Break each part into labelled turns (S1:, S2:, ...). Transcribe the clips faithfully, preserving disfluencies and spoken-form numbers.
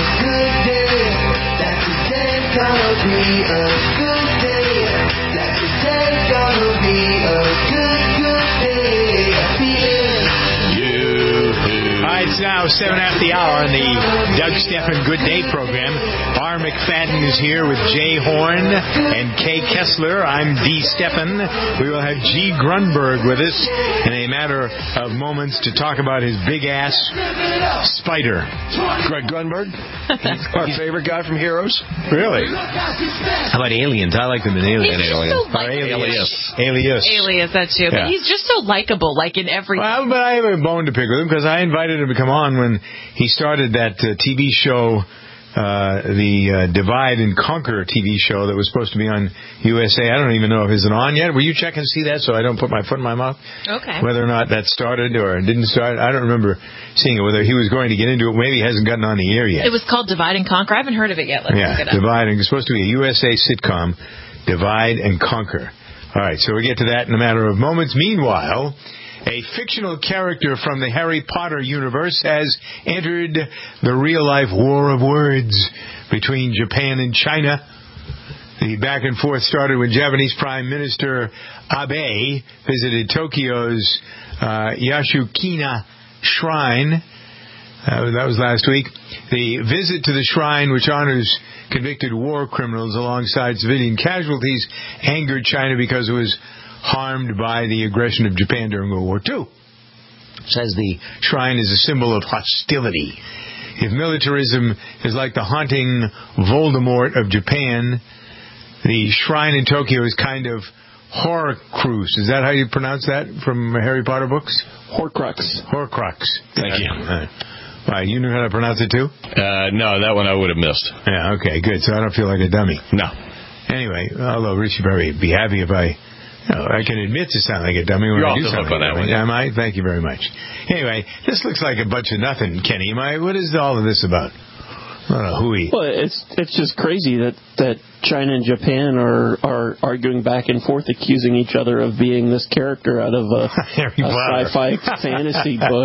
S1: good day. That today's gonna be a good day. That today's gonna be a good, good day. I feel
S2: All right, it's now seven after the hour on the Doug Stephan Good Day program. R. McFadden is here with Jay Horn and Kay Kessler. I'm D. Stephan. We will have G. Grunberg with us in a matter of moments to talk about his big-ass spider.
S3: Greg Grunberg, our favorite guy from Heroes.
S2: Really? How about Aliens? I like them in Aliens.
S4: He's just so
S2: Or
S4: likable.
S2: Alias. Alias.
S4: Alias, that's you.
S2: Yeah.
S4: But he's just so likable, like in every...
S2: Well, but I have a bone to pick with him because I invited him to come on when he started that uh, T V show, uh, the uh, Divide and Conquer T V show that was supposed to be on U S A. I don't even know if it's on yet. Will you check and see that so I don't put my foot in my mouth?
S4: Okay.
S2: Whether or not that started or didn't start, I don't remember seeing it. Whether he was going to get into it, maybe he hasn't gotten on the air yet.
S4: It was called Divide and Conquer. I haven't heard of it yet. Let's
S2: yeah,
S4: look it up.
S2: Divide. It's supposed to be a U S A sitcom, Divide and Conquer. All right, so we get to that in a matter of moments. Meanwhile, a fictional character from the Harry Potter universe has entered the real-life war of words between Japan and China. The back and forth started when Japanese Prime Minister Abe visited Tokyo's uh, Yasukuni Shrine. Uh, that was last week. The visit to the shrine, which honors convicted war criminals alongside civilian casualties, angered China because it was harmed by the aggression of Japan during World War Two. It says the shrine is a symbol of hostility. If militarism is like the haunting Voldemort of Japan, the shrine in Tokyo is kind of Horcrux. Is that how you pronounce that from Harry Potter books?
S3: Horcrux.
S2: Horcrux.
S5: Thank you.
S2: Uh, Right, you knew how to pronounce it too?
S5: Uh, no, that one I would have missed.
S2: Yeah, okay, good. So I don't feel like a dummy.
S5: No.
S2: Anyway, although Richie Berry would be happy if I, you know, I can admit to sound like a dummy when
S5: You're
S2: I
S5: off
S2: do
S5: the hook
S2: something.
S5: on that one.
S2: Am I? Thank you very much. Anyway, this looks like a bunch of nothing, Kenny. Am I? What is all of this about? I don't know, hooey.
S6: Well, it's it's just crazy that, that China and Japan are, are arguing back and forth, accusing each other of being this character out of a, a sci-fi fantasy book.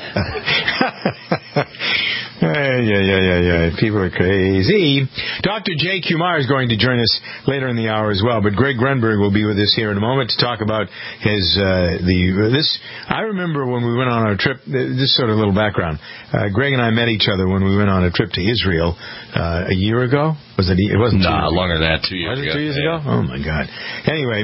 S2: Yeah, yeah, yeah, yeah, yeah. People are crazy. Doctor J. Kumar is going to join us later in the hour as well, but Greg Grunberg will be with us here in a moment to talk about his, uh, the, this, I remember when we went on our trip, this sort of little background, uh, Greg and I met each other when we went on a trip to Israel, uh, a year ago? Was it, it wasn't
S5: Nah,
S2: two years
S5: longer
S2: ago.
S5: than that, two years
S2: Was it
S5: ago.
S2: two years
S5: yeah.
S2: ago? Oh my God. Anyway,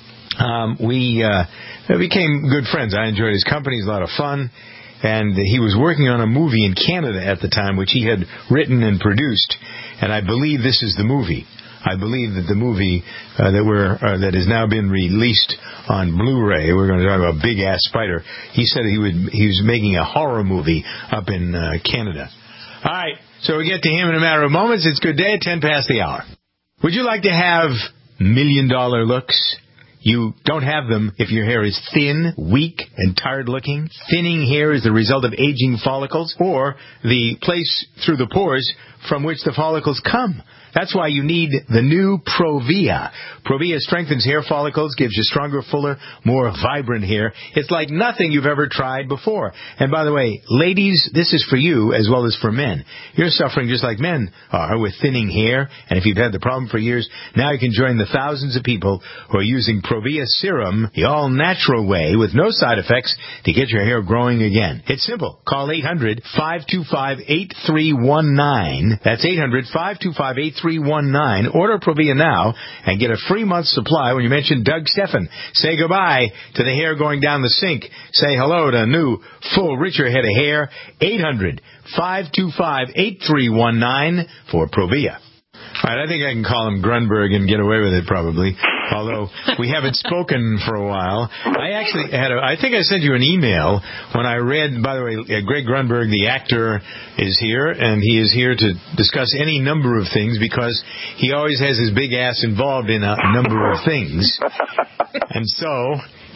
S2: um, we, uh, became good friends. I enjoyed his company. He's a lot of fun. And he was working on a movie in Canada at the time, which he had written and produced. And I believe this is the movie. I believe that the movie uh, that we're uh, that has now been released on Blu-ray. We're going to talk about Big Ass Spider. He said he would. He was making a horror movie up in uh, Canada. All right, so we get to him in a matter of moments. It's Good Day at ten past the hour. Would you like to have million dollar looks? You don't have them if your hair is thin, weak, and tired-looking. Thinning hair is the result of aging follicles or the place through the pores from which the follicles come. That's why you need the new Provia. Provia strengthens hair follicles, gives you stronger, fuller, more vibrant hair. It's like nothing you've ever tried before. And by the way, ladies, this is for you as well as for men. You're suffering just like men are with thinning hair. And if you've had the problem for years, now you can join the thousands of people who are using Provia Serum, the all-natural way with no side effects to get your hair growing again. It's simple. Call eight hundred, five two five, eight three one nine. That's eight hundred, five two five, eight three one nine. Order Provia now and get a free month supply when you mention Doug Stephan. Say goodbye to the hair going down the sink. Say hello to a new, full, richer head of hair. eight hundred, five two five, eight three one nine for Provia. All right, I think I can call him Grunberg and get away with it probably, although we haven't spoken for a while. I actually had a, I think I sent you an email when I read, by the way, uh, Greg Grunberg, the actor, is here, and he is here to discuss any number of things because he always has his big ass involved in a number of things. And so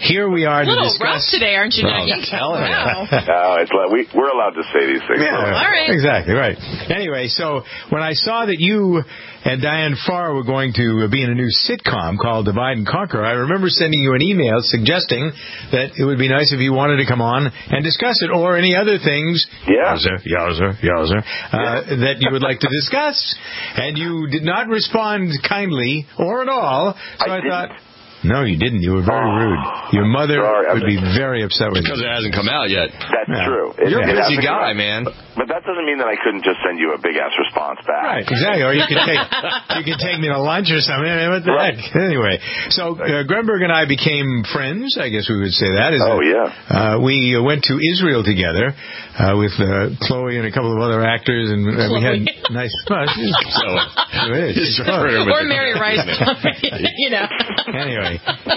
S2: here we are
S4: A
S2: to
S4: little
S2: discuss.
S4: rough today, aren't you,
S5: Well,
S4: Dougie?
S5: I'm telling you.
S4: Wow.
S7: No, it's like we, we're allowed to say these things.
S2: Yeah,
S4: All right.
S2: exactly, right. Anyway, so when I saw that you and Diane Farr were going to be in a new sitcom called Divide and Conquer, I remember sending you an email suggesting that it would be nice if you wanted to come on and discuss it, or any other things,
S7: Yeah.
S2: yowzer, yowzer, yowzer, uh, that you would like to discuss. And you did not respond kindly or at all, so
S7: I
S2: I,
S7: didn't.
S2: thought... No, you didn't. You were very
S7: Oh,
S2: rude. Your mother
S7: sorry, I'm
S2: would be very upset with you.
S5: Because it hasn't come out yet.
S7: That's
S2: Yeah.
S7: true. It,
S5: You're a
S7: it
S5: busy
S7: hasn't come
S5: guy,
S7: out.
S5: man.
S7: But that doesn't mean that I couldn't just send you a big ass response back.
S2: Right, exactly. Or you could take you could take me to lunch or something. I mean, what the
S7: Right.
S2: heck? Anyway, so uh, Grunberg and I became friends. I guess we would say that. Is
S7: Oh,
S2: it?
S7: yeah.
S2: Uh, we uh, went to Israel together uh, with uh, Chloe and a couple of other actors, and uh, we had nice. Well,
S5: So,
S2: it is.
S4: Or Mary Rice. You know.
S2: Anyway,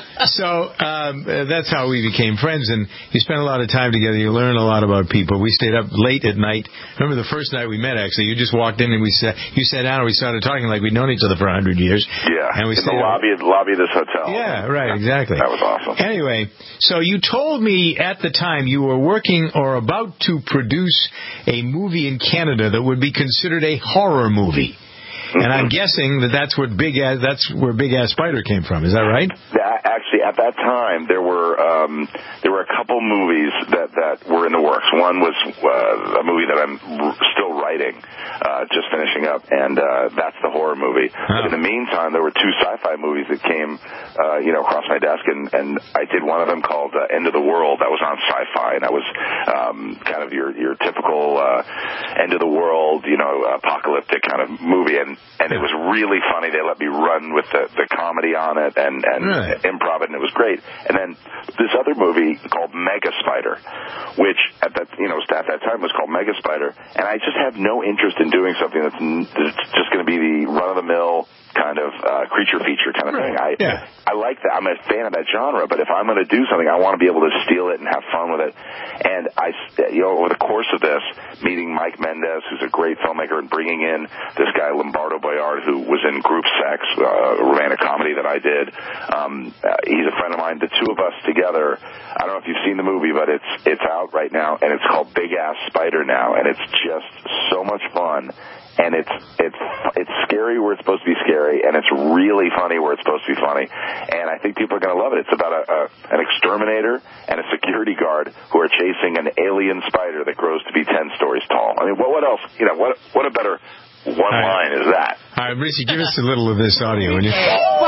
S2: so um, uh, that's how we became friends, and you spent a lot of time together. You learn a lot about people. We stayed up late at night. Remember the first night we met? Actually, you just walked in and we sat. You sat down and we started talking like we'd known each other for a hundred years.
S7: Yeah.
S2: and we
S7: in
S2: stayed
S7: the
S2: up-
S7: lobby, lobby of this hotel.
S2: Yeah, right, exactly.
S7: That was awesome.
S2: Anyway, so you told me at the time you were working or about to produce a movie in Canada that would be considered a horror movie. And I'm guessing that that's what Big Ass, that's where Big Ass Spider came from. Is that right?
S7: That, actually, at that time, there were um, there were a couple movies that, that were in the works. One was uh, a movie that I'm r- still writing, uh, just finishing up, and uh, that's the horror movie.
S2: Oh.
S7: But in the meantime, there were two sci-fi movies that came, uh, you know, across my desk, and, and I did one of them called uh, End of the World. That was on Sci-Fi, and that was um, kind of your your typical uh, end of the world, you know, apocalyptic kind of movie, and and it was really funny. They let me run with the, the comedy on it and, and
S2: Really?
S7: improv it, and it was great. And then this other movie called Mega Spider, which at that you know at that time was called Mega Spider, and I just have no interest in doing something that's, n- that's just going to be the run of the mill kind of uh, creature feature kind of
S2: Right.
S7: thing. I
S2: Yeah.
S7: I like that. I'm a fan of that genre, but if I'm going to do something, I want to be able to steal it and have fun with it. And I, you know, over the course of this, meeting Mike Mendez, who's a great filmmaker, and bringing in this guy Lombardo Boyard, who was in Group Sex, uh, a romantic comedy that I did. Um, uh, he's a friend of mine. The two of us together. I don't know if you've seen the movie, but it's it's out right now, and it's called Big Ass Spider now, and it's just so much fun. And it's it's it's scary where it's supposed to be scary, and it's really funny where it's supposed to be funny. And I think people are going to love it. It's about a, a an exterminator and a security guard who are chasing an alien spider that grows to be ten stories tall. I mean, what what else? You know, what what a better one
S2: right.
S7: line is that?
S2: All right, Richie, give us a little of this audio, will you?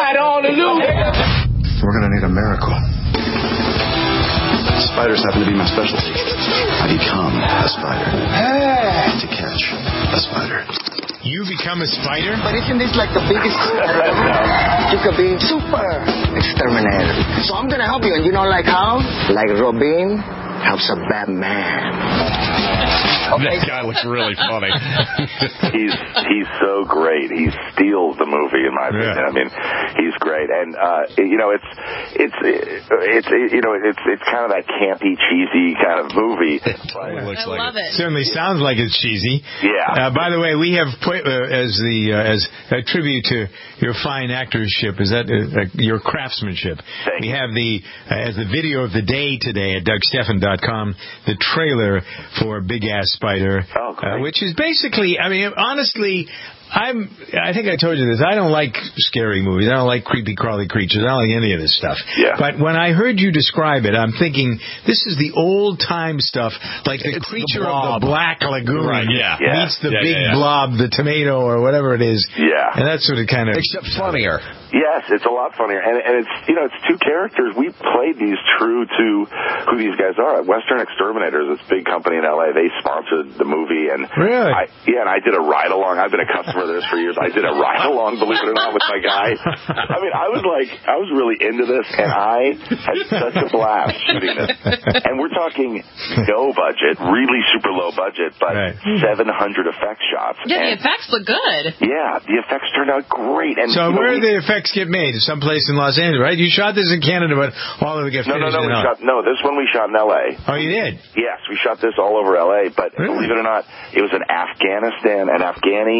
S8: We're going to need a miracle. Spiders happen to be my specialty. I become a spider to catch a spider.
S2: You become a spider?
S9: But isn't this like the biggest you could be super exterminator. So I'm gonna help you, and you know like how? Like Robin helps a Batman.
S5: That guy looks really funny.
S7: he's he's so great. He steals the movie, in my opinion.
S2: Yeah.
S7: I mean, he's great, and uh, you know, it's it's it's you know, it's it's kind of that campy, cheesy kind of movie.
S5: Totally looks
S4: I
S5: like
S4: love it.
S2: Certainly sounds like it's cheesy.
S7: Yeah.
S2: Uh, by the way, we have put, uh, as the uh, as a tribute to your fine actorship, is that uh, uh, your craftsmanship?
S7: Thank
S2: we
S7: you.
S2: have the uh, as the video of the day today at Doug Steffen dot com, the trailer for Big Ass Spider,
S7: Oh, great.
S2: uh, which is basically, I mean, honestly. I'm. I think I told you this. I don't like scary movies. I don't like creepy crawly creatures. I don't like any of this stuff.
S7: Yeah.
S2: But when I heard you describe it, I'm thinking this is the old time stuff, like the
S5: It's the
S2: creature of
S5: blob.
S2: the Black Lagoon
S5: Right, yeah.
S7: Yeah.
S2: meets the
S5: Yeah,
S2: big
S5: yeah, yeah.
S2: blob, the tomato or whatever it is.
S7: Yeah.
S2: And that's sort of kind of.
S5: Except funnier.
S7: Yes, it's a lot funnier, and, and it's you know it's two characters. We played these true to who these guys are. Western Exterminators, this big company in L A, they sponsored the movie, and
S2: Really?
S7: I, yeah, and I did a ride along. I've been a customer of theirs for years. I did a ride along, believe it or not, with my guy. I mean, I was like, I was really into this, and I had such a blast shooting this. And we're talking no budget, really super low budget, but
S2: Right.
S7: seven hundred effect shots.
S4: Yeah, the
S7: And,
S4: effects look good.
S7: yeah, the effects turned out great. And
S2: So
S7: you know,
S2: where
S7: we-
S2: do the effects get made? Someplace in Los Angeles, right? You shot this in Canada, but all of it got
S7: No, no,
S2: finished
S7: no.
S2: in
S7: We
S2: L A.
S7: shot no. This one we shot in L A.
S2: Oh, you did?
S7: Yes, we shot this all over L A. But
S2: Really?
S7: believe it or not, it was an Afghanistan, an Afghani uh,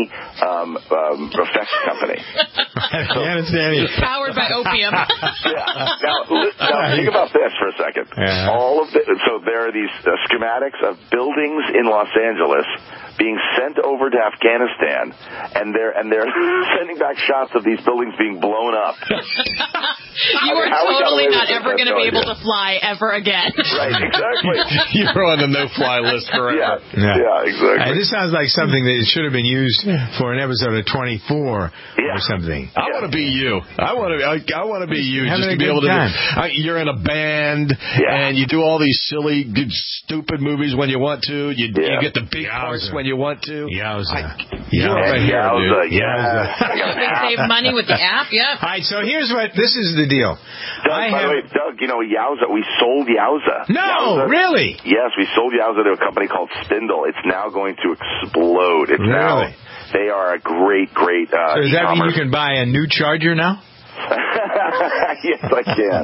S7: um, um, effects company.
S2: Afghanistan.
S4: Powered by opium.
S7: Yeah. Now, li- now think about this for a second.
S2: Yeah.
S7: All of the, so there are these uh, schematics of buildings in Los Angeles being sent over to Afghanistan, and they're and they're sending back shots of these buildings being blown up.
S4: You
S7: I
S4: are
S7: mean, how we got
S4: totally
S7: away
S4: not
S7: with
S4: ever
S7: this,
S4: going to
S7: I
S4: be
S7: have
S4: able
S7: no
S4: to fly ever again.
S7: Right, exactly.
S5: You're on the no-fly list forever.
S7: Yeah,
S2: Yeah.
S7: yeah, exactly.
S2: Uh, this sounds like something that should have been used for an episode of twenty-four
S7: Yeah.
S2: or something.
S5: I want to be you. I want to. I, I want to be you.
S2: Having
S5: Just to
S2: a
S5: be
S2: good
S5: able to.
S2: time.
S5: Do, I, you're in a band,
S7: Yeah.
S5: and you do all these silly, good, stupid movies when you want to. You,
S7: Yeah.
S5: you get the big parts
S2: Yowza.
S5: when you want to.
S2: Yowza.
S5: I,
S2: Yowza.
S5: you're right here,
S7: Yowza,
S5: dude.
S7: yeah.
S2: Yowza.
S7: I got an
S4: They
S7: app.
S4: save money with the app. Yep.
S2: All right, so here's what, this is the deal.
S7: Doug,
S2: I
S7: by
S2: have,
S7: the way, Doug, you know, Yowza, we sold Yowza.
S2: no,
S7: Yowza,
S2: really?
S7: Yes, we sold Yowza to a company called Spindle. It's now going to explode. It's now,
S2: Really?
S7: they are a great, great uh,
S2: So does that mean you
S7: e-commerce.
S2: can buy a new charger now?
S7: Yes, I can.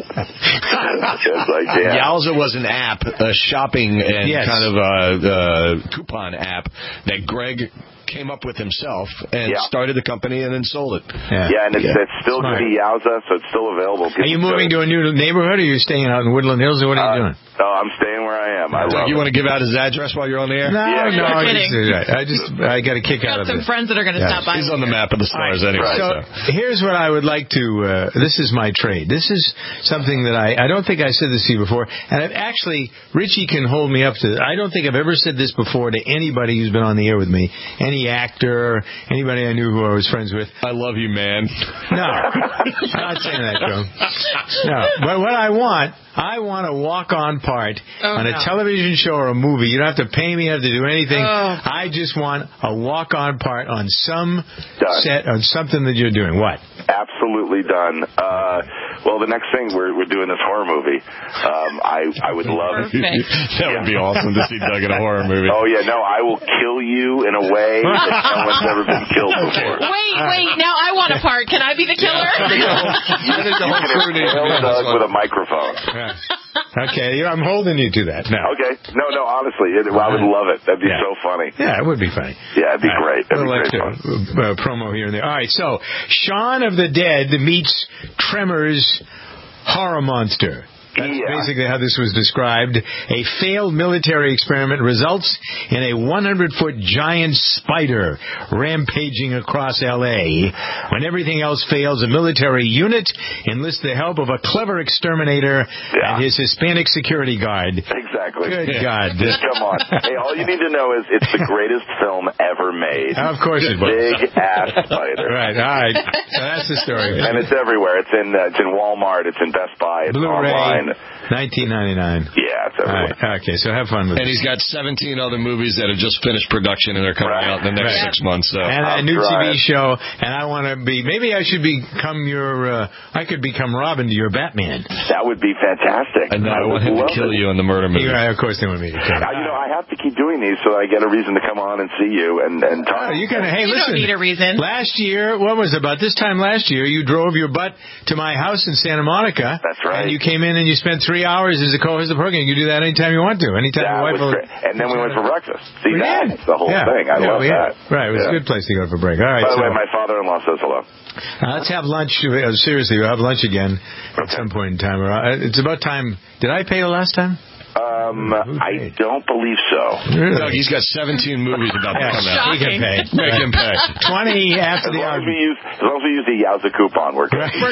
S7: Yes, I can.
S5: Yowza was an app, a shopping and
S2: Yes.
S5: kind of a, uh coupon app that Greg came up with himself and
S7: Yeah.
S5: started the company and then sold it.
S2: Yeah.
S7: Yeah, and it's,
S5: Yeah.
S7: it's still
S2: Smart.
S7: going to be Yowza, so it's still available.
S2: Are you moving to a new neighborhood, or are you staying out in Woodland Hills, or what are you
S7: Uh,
S2: doing?
S7: Oh, I'm staying where I am. I
S5: Doug,
S7: love
S5: you
S7: it.
S5: want to give out his address while you're on the air?
S2: No,
S7: Yeah,
S2: no,
S7: you're
S2: I
S4: kidding.
S2: just, I just, I got a kick out
S4: Got
S2: of
S4: some
S2: it.
S4: friends that are going to
S2: Yeah.
S4: stop by.
S5: He's on the map of the stars anyway.
S2: So
S5: So.
S2: here's what I would like to. Uh, this is my trade. This is something that I. I don't think I said this to you before, and I've actually Richie can hold me up to. I don't think I've ever said this before to anybody who's been on the air with me, any actor, anybody I knew who I was friends with.
S5: I love you, man.
S2: No, I'm not saying that, Joe. No, but what I want, I want a walk-on part
S4: Oh,
S2: on a
S4: no.
S2: television show or a movie. You don't have to pay me, you don't have to do anything.
S4: Oh.
S2: I just want a walk-on part on some
S7: Done.
S2: set, on something that you're doing. What?
S7: Absolutely done. Uh, well, the next thing we're we're doing this horror movie. Um, I I would love.
S4: Perfect.
S5: That would be awesome to see Doug in a horror movie.
S7: Oh yeah, no, I will kill you in a way that no one's ever been killed before.
S4: Wait, wait. Now I want a part. Can I be the killer?
S5: There's the
S7: You
S5: whole
S7: can
S5: crew needs to be
S7: impale
S5: on this
S7: Doug
S5: one.
S7: with a microphone.
S2: Yeah. Okay, I'm holding you to that now.
S7: Okay. No, no, honestly, it, well, I would love it. That'd be
S2: Yeah.
S7: so funny.
S2: Yeah, it would be funny.
S7: Yeah, it'd be
S2: All right.
S7: great. That'd be
S2: Little
S7: great
S2: extra,
S7: fun.
S2: uh, promo here and there. All right, so Shaun of the Dead meets Tremors horror monster. That's
S7: Yeah.
S2: basically how this was described. A failed military experiment results in a hundred foot giant spider rampaging across L A. When everything else fails, a military unit enlists the help of a clever exterminator
S7: Yeah.
S2: and his Hispanic security guard.
S7: Exactly.
S2: Good God.
S7: Come on. Hey, all you need to know is it's the greatest film ever made.
S2: Of course it was.
S7: Big ass spider.
S2: Right, all right. So that's the story.
S7: And it's everywhere. It's in uh, it's in Walmart. It's in Best Buy. It's
S2: Blu-ray,
S7: online.
S2: nineteen ninety-nine.
S7: Yeah, it's
S2: All
S7: everywhere.
S2: right, okay, so have fun with
S5: And
S2: it.
S5: he's got seventeen other movies that have just finished production and they're coming
S7: Right.
S5: out in the next
S2: Right.
S5: six months. So.
S2: And a
S7: I'm
S2: new T V
S7: trying.
S2: show, and I want to be. Maybe I should become your. Uh, I could become Robin to your Batman.
S7: That would be fantastic.
S5: And now I want
S7: would
S5: him to
S7: love
S5: kill
S7: it.
S5: you in the murder movie.
S2: Yeah, of course they want me to kill.
S7: I, you know, I have to keep doing these so I get a reason to come on and see you and and talk.
S2: Oh, you can. Hey,
S4: You
S2: listen.
S4: don't need a reason.
S2: Last year, what was it, about this time last year? You drove your butt to my house in Santa Monica.
S7: That's right.
S2: And you came in and you spent three hours as a co-host of the program. You do that anytime you want to. Anytime
S7: That
S2: your wife
S7: was
S2: will.
S7: great. And then we went for breakfast. See,
S2: We did.
S7: that's the whole
S2: Yeah.
S7: thing. I
S2: Yeah,
S7: love
S2: we
S7: that.
S2: had- Right, it was
S7: Yeah.
S2: a good place to go for break. All right.
S7: By the
S2: so,
S7: way, my father-in-law says hello.
S2: uh, let's have lunch. Uh, seriously, we'll have lunch again at some point in time. Uh, It's about time. Did I pay the last time?
S7: Um, I don't believe so.
S5: Doug, he's got seventeen movies about to
S2: Yeah,
S5: come out.
S2: he can pay.
S5: Make him pay.
S2: twenty after
S7: As
S2: the
S7: long as
S2: hour.
S7: we use, as long as we use the Yowza coupon, we're good.
S4: We're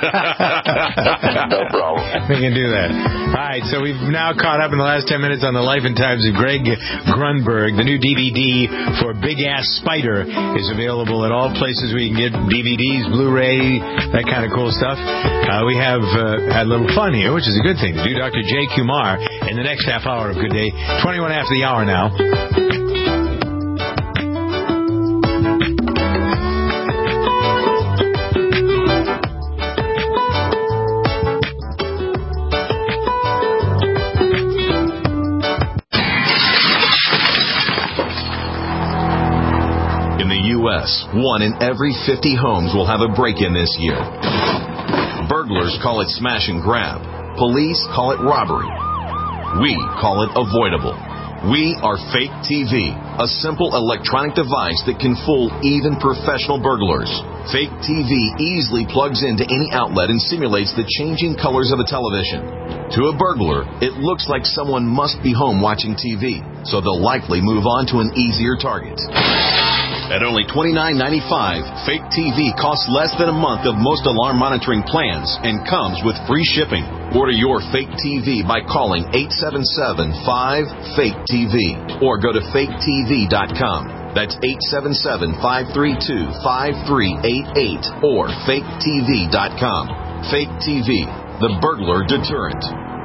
S4: good.
S7: No problem.
S2: We can do that. All right, so we've now caught up in the last ten minutes on the life and times of Greg Grunberg. The new D V D for Big Ass Spider is available at all places where you can get D V Ds, Blu-ray, that kind of cool stuff. Uh, we have uh, had a little fun here, which is a good thing to do. Doctor Jay Kumar in the next half hour of Good Day. twenty-one after the hour now.
S10: In the U S, one in every fifty homes will have a break-in this year. Burglars call it smash and grab. Police call it robbery. We call it avoidable. We are Fake T V, a simple electronic device that can fool even professional burglars. Fake T V easily plugs into any outlet and simulates the changing colors of a television. To a burglar, it looks like someone must be home watching T V, so they'll likely move on to an easier target. At only twenty-nine ninety-five, Fake T V costs less than a month of most alarm monitoring plans and comes with free shipping. Order your Fake T V by calling eight seven seven, five, fake T V or go to fake T V dot com. That's eight seven seven, five three two, five three eight eight or fake T V dot com. Fake T V, the burglar deterrent.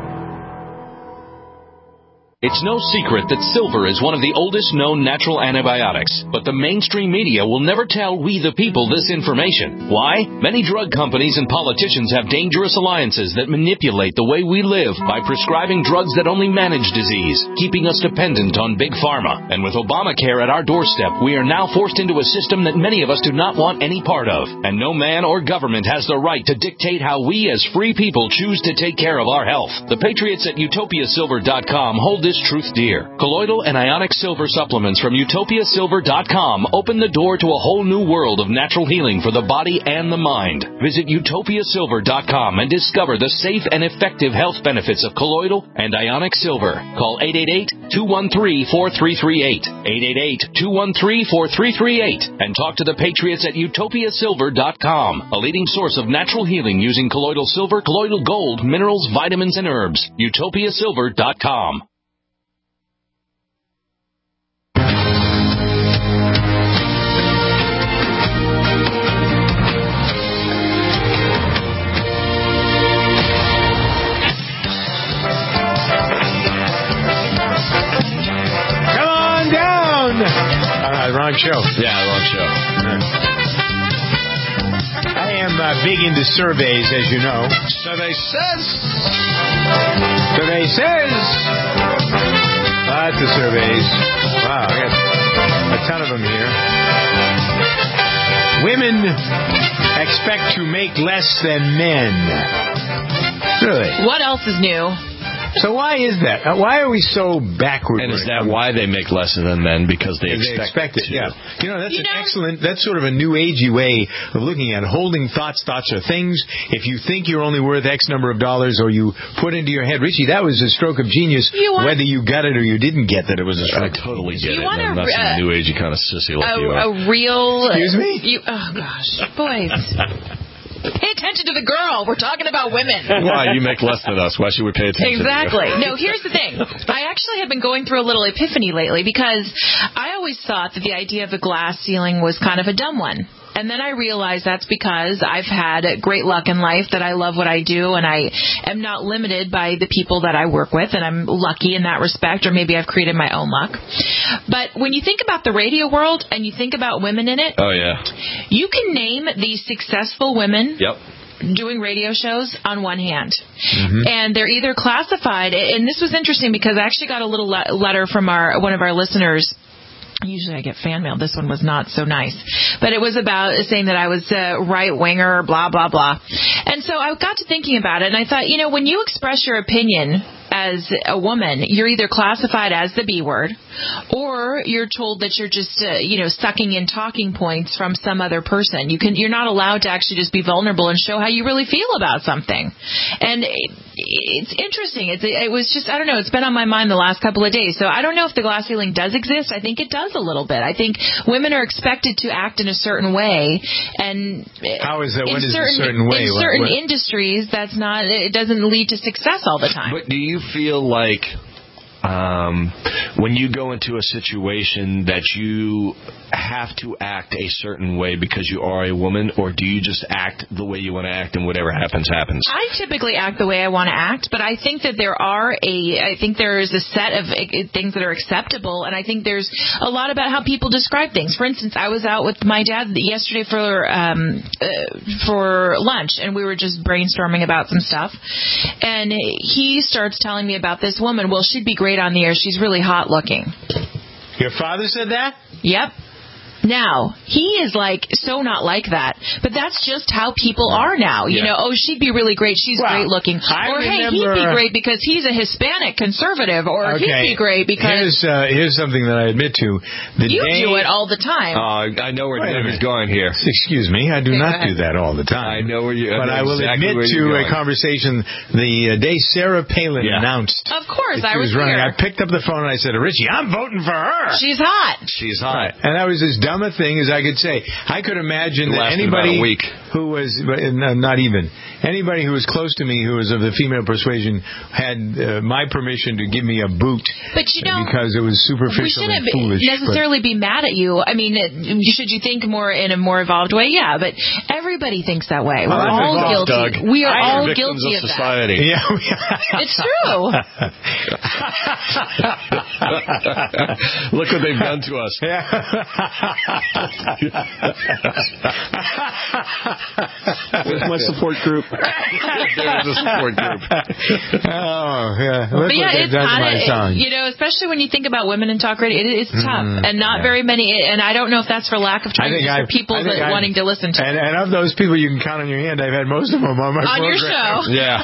S11: It's no secret that silver is one of the oldest known natural antibiotics, but the mainstream media will never tell we the people this information. Why? Many drug companies and politicians have dangerous alliances that manipulate the way we live by prescribing drugs that only manage disease, keeping us dependent on big pharma. And with Obamacare at our doorstep, we are now forced into a system that many of us do not want any part of. And no man or government has the right to dictate how we as free people choose to take care of our health. The patriots at utopia silver dot com hold this truth dear. Colloidal and ionic silver supplements from utopia silver dot com open the door to a whole new world of natural healing for the body and the mind. Visit utopia silver dot com and discover the safe and effective health benefits of colloidal and ionic silver. Call eight eight eight, two one three, four three three eight, eight eight eight, two one three, four three three eight, and talk to the patriots at utopia silver dot com, a leading source of natural healing using colloidal silver, colloidal gold, minerals, vitamins, and herbs. utopia silver dot com.
S2: Uh, wrong show.
S5: Yeah, wrong show.
S2: I am uh, big into surveys, as you know.
S5: Survey says.
S2: Survey says. Lots of surveys. Wow, I got a ton of them here. Women expect to make less than men. Really?
S4: What else is new?
S2: So why is that? Uh, why are we so backward?
S5: And is that why they make less than men? Because they,
S2: they
S5: expect,
S2: expect it.
S5: to.
S2: Yeah. You know, that's
S4: you
S2: an
S4: know,
S2: excellent, that's sort of a new agey way of looking at it. Holding thoughts. Thoughts are things. If you think you're only worth X number of dollars, or you put into your head, Richie, that was a stroke of genius,
S4: you want,
S2: whether you got it or you didn't get that it was a stroke.
S5: I totally get
S4: you
S5: it.
S4: Want
S5: I'm
S4: a,
S5: not some
S4: uh,
S5: new agey kind of sissy like
S4: a,
S5: you are.
S4: a real...
S2: Excuse me?
S4: You, oh, gosh. Boys. Pay attention to the girl. We're talking about women.
S5: Why? You make less than us. Why should we pay attention
S4: Exactly.
S5: to you?
S4: No, here's the thing. I actually have been going through a little epiphany lately because I always thought that the idea of a glass ceiling was kind of a dumb one. And then I realized that's because I've had great luck in life, that I love what I do, and I am not limited by the people that I work with, and I'm lucky in that respect, or maybe I've created my own luck. But when you think about the radio world and you think about women in it,
S5: oh yeah,
S4: you can name these successful women.
S5: Yep.
S4: Doing radio shows on one hand.
S2: Mm-hmm.
S4: And they're either classified, and this was interesting because I actually got a little le- letter from our one of our listeners. Usually I get fan mail. This one was not so nice. But it was about saying that I was a right-winger, blah, blah, blah. And so I got to thinking about it, and I thought, you know, when you express your opinion as a woman, you're either classified as the B word, or you're told that you're just, uh, you know, sucking in talking points from some other person. You can, you're not allowed to actually just be vulnerable and show how you really feel about something. And it, it's interesting. It's, it was just, I don't know, it's been on my mind the last couple of days. So I don't know if the glass ceiling does exist. I think it does a little bit. I think women are expected to act in a certain way. And
S2: how is that? What is
S4: certain,
S2: a certain way?
S4: In certain
S2: what, what?
S4: industries, that's not, it doesn't lead to success all the time.
S5: But do you feel like um, when you go into a situation that you have to act a certain way because you are a woman, or do you just act the way you want to act and whatever happens, happens?
S4: I typically act the way I want to act, but I think that there are a, I think there is a set of things that are acceptable, and I think there's a lot about how people describe things. For instance, I was out with my dad yesterday for um, uh, for lunch, and we were just brainstorming about some stuff, and he starts telling me about this woman. Well, she'd be great on the air. She's really hot looking.
S2: Your father said that?
S4: Yep. Now, he is like so not like that, but that's just how people are now. You
S2: Yeah.
S4: know, oh, she'd be really great. She's
S2: Well,
S4: great looking.
S2: I
S4: Or, hey,
S2: remember-
S4: he'd be great because he's a Hispanic conservative. Or
S2: Okay.
S4: he'd be great because
S2: Here's, uh, here's something that I admit to. The
S4: you
S2: day,
S4: do it all the time.
S5: Uh, I know where
S2: Wait a
S5: David's
S2: minute.
S5: going here.
S2: Excuse me, I do
S4: Okay, go
S2: not
S4: ahead.
S2: do that all the time.
S5: I know where you.
S2: But
S5: know
S2: I will
S5: exactly
S2: admit
S5: where
S2: to
S5: you're
S2: a
S5: going.
S2: conversation the uh, day Sarah Palin
S5: Yeah.
S2: announced
S4: Of course,
S2: that
S4: I
S2: she
S4: was
S2: was running.
S4: here.
S2: I picked up the phone and I said to Richie, I'm voting for her.
S4: She's hot.
S5: She's hot.
S2: And that was as dumb a thing as I could say. I could imagine
S5: It
S2: that
S5: lasted
S2: anybody
S5: about a week.
S2: who was, uh, not even, anybody who was close to me who was of the female persuasion had uh, my permission to give me a boot.
S4: But you know,
S2: because it was
S4: we
S2: superficial
S4: shouldn't
S2: and
S4: be-
S2: foolish. but-
S4: necessarily be mad at you. I mean, it, should you think more in a more evolved way? Yeah, but everybody thinks that way. We're
S2: Well, that's
S4: all
S2: evolved,
S4: guilty.
S5: Doug.
S4: We are
S5: I am
S4: all
S5: victims
S4: guilty
S5: of
S4: of,
S5: society.
S2: Yeah.
S4: that. It's true.
S5: Look what they've done to us.
S6: Where's my support group?
S5: There's a support group.
S2: Oh, yeah. Let's
S4: But yeah,
S2: look at
S4: it's
S2: that's
S4: kind
S2: my song.
S4: of, you know, especially when you think about women in talk radio, it, it's tough.
S2: Mm,
S4: and not
S2: yeah.
S4: very many, and I don't know if that's for lack of
S2: I
S4: trying,
S2: think
S4: just
S2: I
S4: for people
S2: I think
S4: that
S2: I've-
S4: wanting to listen to
S2: and, and of those people you can count on your hand, I've had most of them on my
S4: on
S2: program.
S4: your show.
S5: Yeah.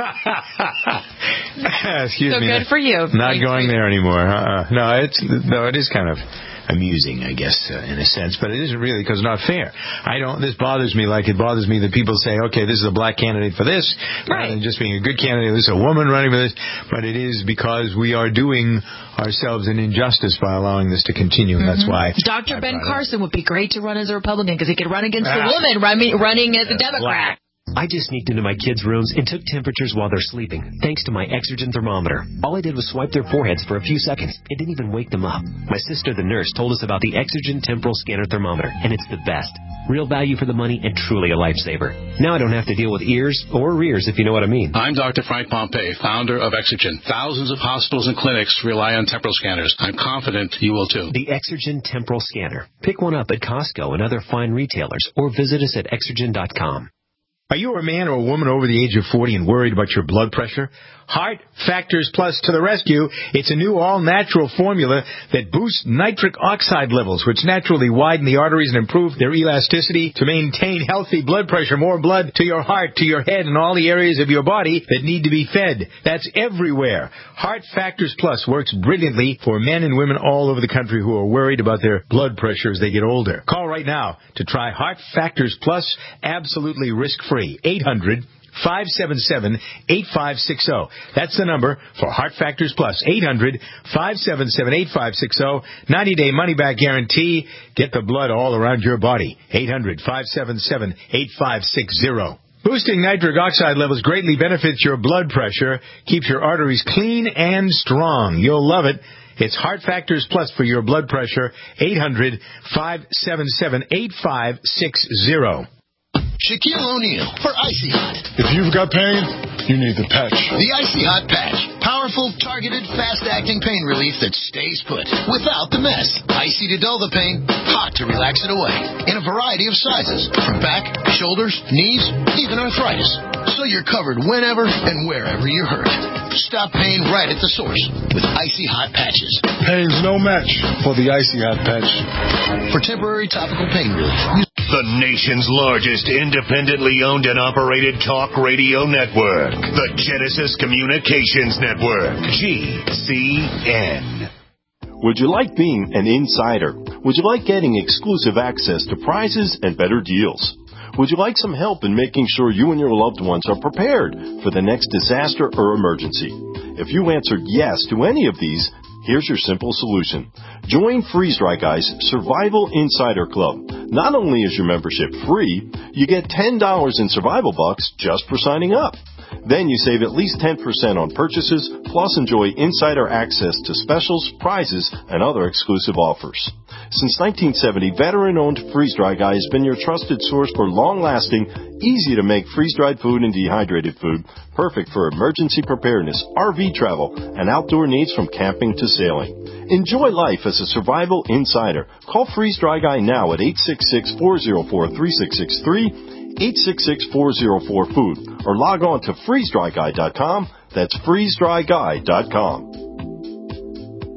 S2: Excuse
S4: So
S2: me.
S4: good for you.
S2: Not
S4: Thanks
S2: going
S4: for-
S2: there anymore. Uh-uh. No, it's no, it is kind of amusing, I guess, uh, in a sense, but it isn't really because it's not fair. I don't. This bothers me like it bothers me that people say, okay, this is a black candidate for this, rather than just being a good candidate. This is a woman running for this, but it is because we are doing ourselves an injustice by allowing this to continue. And That's why
S4: Doctor
S2: I
S4: Ben
S2: brought it up.
S4: Carson would be great to run as a Republican because he could run against
S2: Ah.
S4: a woman running, running as a Democrat.
S12: I just sneaked into my kids' rooms and took temperatures while they're sleeping, thanks to my Exergen thermometer. All I did was swipe their foreheads for a few seconds. It didn't even wake them up. My sister, the nurse, told us about the Exergen temporal scanner thermometer, and it's the best. Real value for the money and truly a lifesaver. Now I don't have to deal with ears or rears, if you know what I mean.
S13: I'm Doctor Frank Pompey, founder of Exergen. Thousands of hospitals and clinics rely on temporal scanners. I'm confident you will too.
S12: The Exergen temporal scanner. Pick one up at Costco and other fine retailers, or visit us at exergen dot com.
S2: Are you a man or a woman over the age of forty and worried about your blood pressure? Heart Factors Plus to the rescue. It's a new all-natural formula that boosts nitric oxide levels, which naturally widen the arteries and improve their elasticity to maintain healthy blood pressure, more blood to your heart, to your head, and all the areas of your body that need to be fed. That's everywhere. Heart Factors Plus works brilliantly for men and women all over the country who are worried about their blood pressure as they get older. Call right now to try Heart Factors Plus absolutely risk-free. eight hundred five seven seven eight five six zero. That's the number for Heart Factors Plus. eight hundred five seven seven eight five six zero. ninety-day money-back guarantee. Get the blood all around your body. eight hundred five seven seven eight five six zero. Boosting nitric oxide levels greatly benefits your blood pressure, keeps your arteries clean and strong. You'll love it. It's Heart Factors Plus for your blood pressure. eight hundred five seven seven eight five six zero.
S14: Shaquille O'Neal for Icy Hot.
S15: If you've got pain, you need the patch.
S14: The Icy Hot Patch. Powerful, targeted, fast-acting pain relief that stays put without the mess. Icy to dull the pain, hot to relax it away. In a variety of sizes. From back, shoulders, knees, even arthritis. So you're covered whenever and wherever you're hurt. Stop pain right at the source with Icy Hot Patches.
S15: Pain's no match for the Icy Hot Patch.
S14: For temporary topical pain relief.
S16: The nation's largest independently owned and operated talk radio network. The Genesis Communications Network. G C N.
S17: Would you like being an insider? Would you like getting exclusive access to prizes and better deals? Would you like some help in making sure you and your loved ones are prepared for the next disaster or emergency? If you answered yes to any of these, here's your simple solution. Join Freeze Dry Guy's Survival Insider Club. Not only is your membership free, you get ten dollars in survival bucks just for signing up. Then you save at least ten percent on purchases, plus enjoy insider access to specials, prizes, and other exclusive offers. Since nineteen seventy, veteran-owned Freeze Dry Guy has been your trusted source for long-lasting, easy-to-make freeze-dried food and dehydrated food, perfect for emergency preparedness, R V travel, and outdoor needs from camping to sailing. Enjoy life as a survival insider. Call Freeze Dry Guy now at eight six six, four zero four, three six six three, eight six six, four zero four, food, or log on to freeze dry guy dot com. That's freeze dry guy dot com.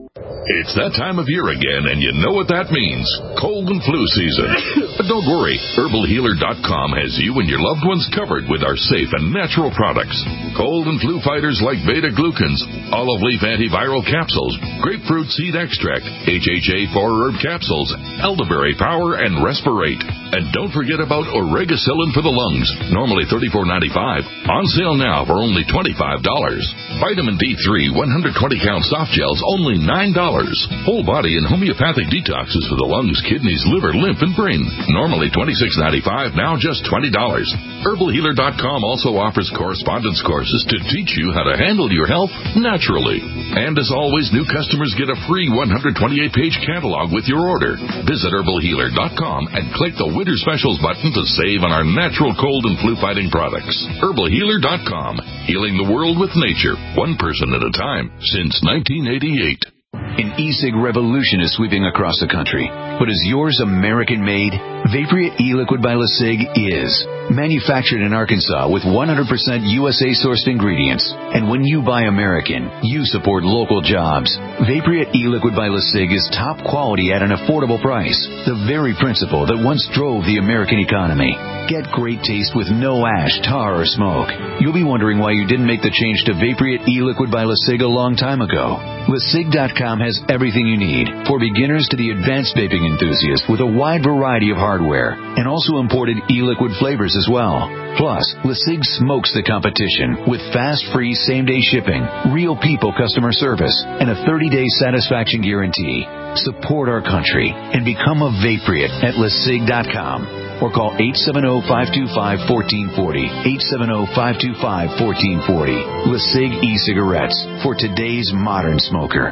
S18: It's that time of year again, and you know what that means. Cold and flu season. But don't worry. Herbal Healer dot com has you and your loved ones covered with our safe and natural products. Cold and flu fighters like beta-glucans, olive leaf antiviral capsules, grapefruit seed extract, H H A four herb capsules, elderberry power, and respirate. And don't forget about Oregacillin for the lungs, normally thirty-four ninety-five. On sale now for only twenty-five dollars. Vitamin D three one hundred twenty count soft gels, only nine dollars. Whole body and homeopathic detoxes for the lungs, kidneys, liver, lymph, and brain. Normally twenty-six ninety-five, now just twenty dollars. Herbal Healer dot com also offers correspondence courses to teach you how to handle your health naturally. And as always, new customers get a free one hundred twenty-eight page catalog with your order. Visit Herbal Healer dot com and click the Winter Specials button to save on our natural cold and flu fighting products. Herbal Healer dot com, healing the world with nature, one person at a time, since nineteen eighty-eight.
S19: An e-cig revolution is sweeping across the country. But is yours American-made? Vaporeat e-liquid by LeSig is. Manufactured in Arkansas with one hundred percent U S A-sourced ingredients. And when you buy American, you support local jobs. Vaporeat e-liquid by LeSig is top quality at an affordable price. The very principle that once drove the American economy. Get great taste with no ash, tar, or smoke. You'll be wondering why you didn't make the change to Vaporeat e-liquid by LeSig a long time ago. LeSig dot com has everything you need, for beginners to the advanced vaping enthusiast, with a wide variety of hardware, and also imported e-liquid flavors as well. Plus, LeSig smokes the competition with fast, free, same-day shipping, real people customer service, and a thirty day satisfaction guarantee. Support our country and become a Vaporeat at LeSig dot com. Or call eight seven zero, five two five, one four four zero, eight seven zero, five two five, one four four zero. LeSig e-cigarettes for today's modern smoker.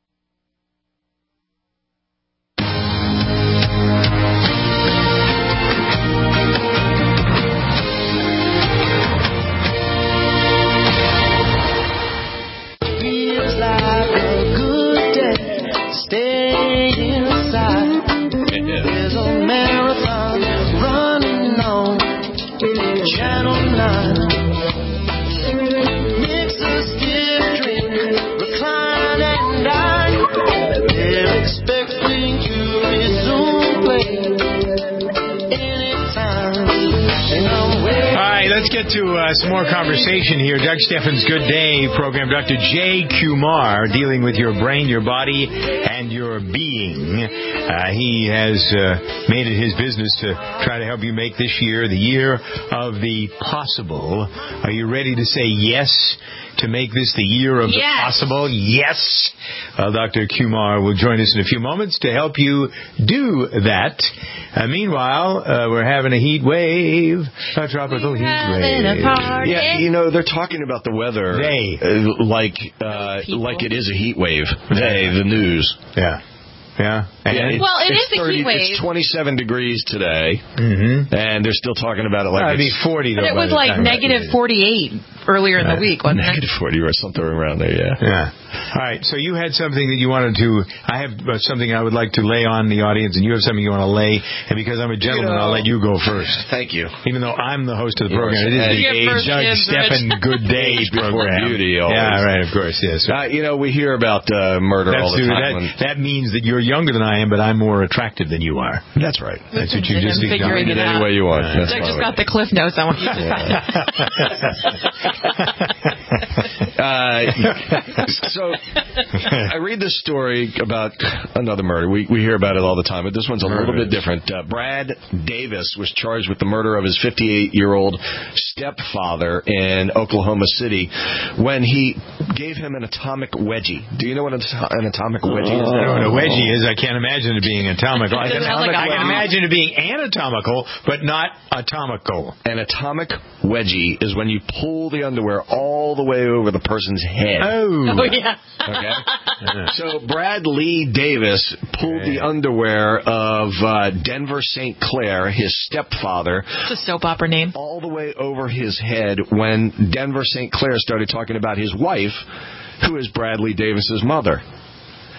S1: Feels like a good day. Stay inside. There's a marathon running on Channel nine. Mix a stiff drink, recline and dine. They're expecting to resume play anytime. And I'm waiting.
S2: All right, let's get to uh, some more conversation here. Doug Steffens' Good Day program. Doctor Jay Kumar, dealing with your brain, your body, and your being. Uh, he has uh, made it his business to try to help you make this year the year of the possible. Are you ready to say yes to make this the year of yes. the possible? Yes. Well, Doctor Kumar will join us in a few moments to help you do that. Uh, meanwhile, uh, we're having a heat wave, a tropical heat wave.
S5: Yeah, you know, they're talking about the weather
S2: they.
S5: Uh, like uh, like it is a heat wave. They, the news.
S2: Yeah. Yeah. And
S5: yeah,
S4: well, it is a
S5: thirty,
S4: heat wave.
S5: It's twenty-seven degrees today,
S2: mm-hmm.
S5: and they're still talking about it like
S2: well, it'd
S5: it's
S2: be forty.
S4: But it was like negative forty-eight earlier in the week, wasn't
S5: negative
S4: it?
S5: forty or something around there. Yeah.
S2: Yeah. All right. So you had something that you wanted to. I have something I would like to lay on the audience, and you have something you want to lay. And because I'm a gentleman, you know, I'll let you go first.
S5: Thank you.
S2: Even though I'm the host of the program, it is the Age Doug Steffen Good Day program.
S5: Beauty. Always.
S2: Yeah. Right. Of course. Yes.
S5: Uh, you know, we hear about uh, murder
S2: That's
S5: all the
S2: true.
S5: time.
S2: That,
S5: when...
S2: that means that you're younger than I am, but I'm more attractive than you are.
S5: That's right.
S2: That's what you just
S4: figuring it
S5: any
S4: out.
S5: way you want.
S2: Right.
S4: Doug just got the cliff notes. I want you to
S5: uh, so I read this story about another murder. We we hear about it all the time, but this one's a Murders. little bit different. Uh, Brad Davis was charged with the murder of his fifty-eight-year-old stepfather in Oklahoma City when he gave him an atomic wedgie. Do you know what an atomic wedgie is?
S2: I know what a wedgie is. I can't imagine it being atomical. I can,
S4: like
S2: I can imagine it being anatomical, but not atomical.
S5: An atomic wedgie is when you pull the underwear all the way over the person's head.
S2: Oh,
S4: oh yeah.
S5: Okay. So Brad Lee Davis pulled the underwear of uh, Denver Saint Clair, his stepfather.
S4: It's a soap opera name.
S5: All the way over his head when Denver Saint Clair started talking about his wife, who is Bradley Davis's mother.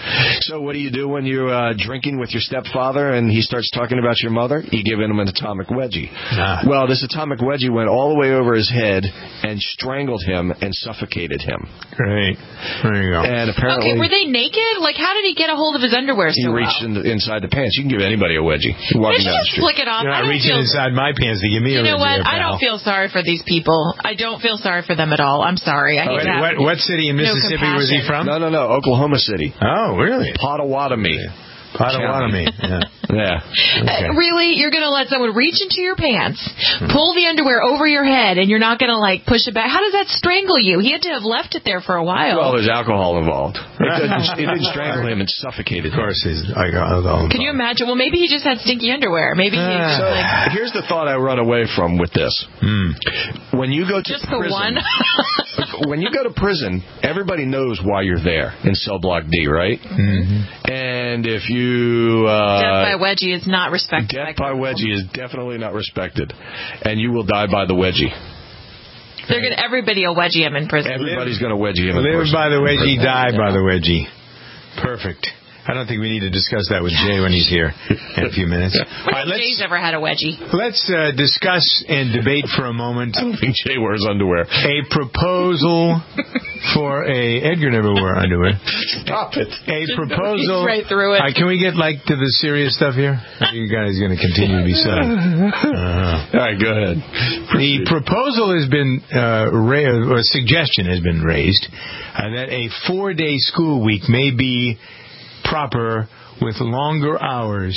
S5: So what do you do when you're uh, drinking with your stepfather and he starts talking about your mother? You give him an atomic wedgie.
S2: Nah.
S5: Well, this atomic wedgie went all the way over his head and strangled him and suffocated him.
S2: Great. There you go.
S5: And apparently...
S4: Okay, were they naked? Like, how did he get a hold of his underwear so
S5: He reached
S4: well?
S5: in, inside the pants. You can give anybody a wedgie. Walking
S4: They
S5: down the
S4: just
S5: street.
S4: flick it off.
S2: You're
S4: I
S2: not
S4: don't
S2: reaching
S4: feel...
S2: inside my pants to give me
S4: You
S2: a
S4: know what?
S2: wedgie there,
S4: I
S2: pal.
S4: don't feel sorry for these people. I don't feel sorry for them at all. I'm sorry. I hate
S2: What,
S4: to have
S2: what, what city in
S4: no
S2: Mississippi was he
S4: compassion.
S2: from?
S5: No, no, no. Oklahoma City.
S2: Oh, really?
S5: Potawatomi.
S2: Potawatomi. Yeah.
S5: Yeah.
S2: Okay.
S4: Uh, really? You're going to let someone reach into your pants, pull the underwear over your head, and you're not going to, like, push it back? How does that strangle you? He had to have left it there for a while.
S5: Well, there's alcohol involved. It didn't, it didn't strangle him. It suffocated him.
S2: Of course, he's alcohol.
S4: Can you imagine? Well, maybe he just had stinky underwear. Maybe he just,
S5: So
S4: like...
S5: here's the thought I run away from with this.
S2: Mm.
S5: When you go to
S4: Just the
S5: prison,
S4: one?
S5: when you go to prison, everybody knows why you're there in cell block D, right?
S2: Mm-hmm.
S5: And if you uh,
S4: Death by wedgie is not respected.
S5: death by wedgie is definitely not respected, and you will die by the wedgie.
S4: They're gonna, everybody will wedgie him in prison.
S5: Everybody's going to wedgie him. in
S2: Live
S5: prison.
S2: by the wedgie, die by the wedgie. Perfect. I don't think we need to discuss that with Jay when he's here in a few minutes.
S4: When
S2: All right,
S4: has
S2: let's,
S4: Jay's ever had a wedgie?
S2: let's uh, discuss and debate for a moment
S5: I don't think Jay wears underwear.
S2: a proposal for a... Edgar never wore underwear.
S5: Stop it.
S2: A proposal...
S4: right through it.
S2: Uh, can we get, like, to the serious stuff here? You guys are going to continue to be silly. Uh-huh.
S5: All right, go ahead.
S2: The proposal has been uh, ra- or a suggestion has been raised uh, that a four-day school week may be proper with longer hours,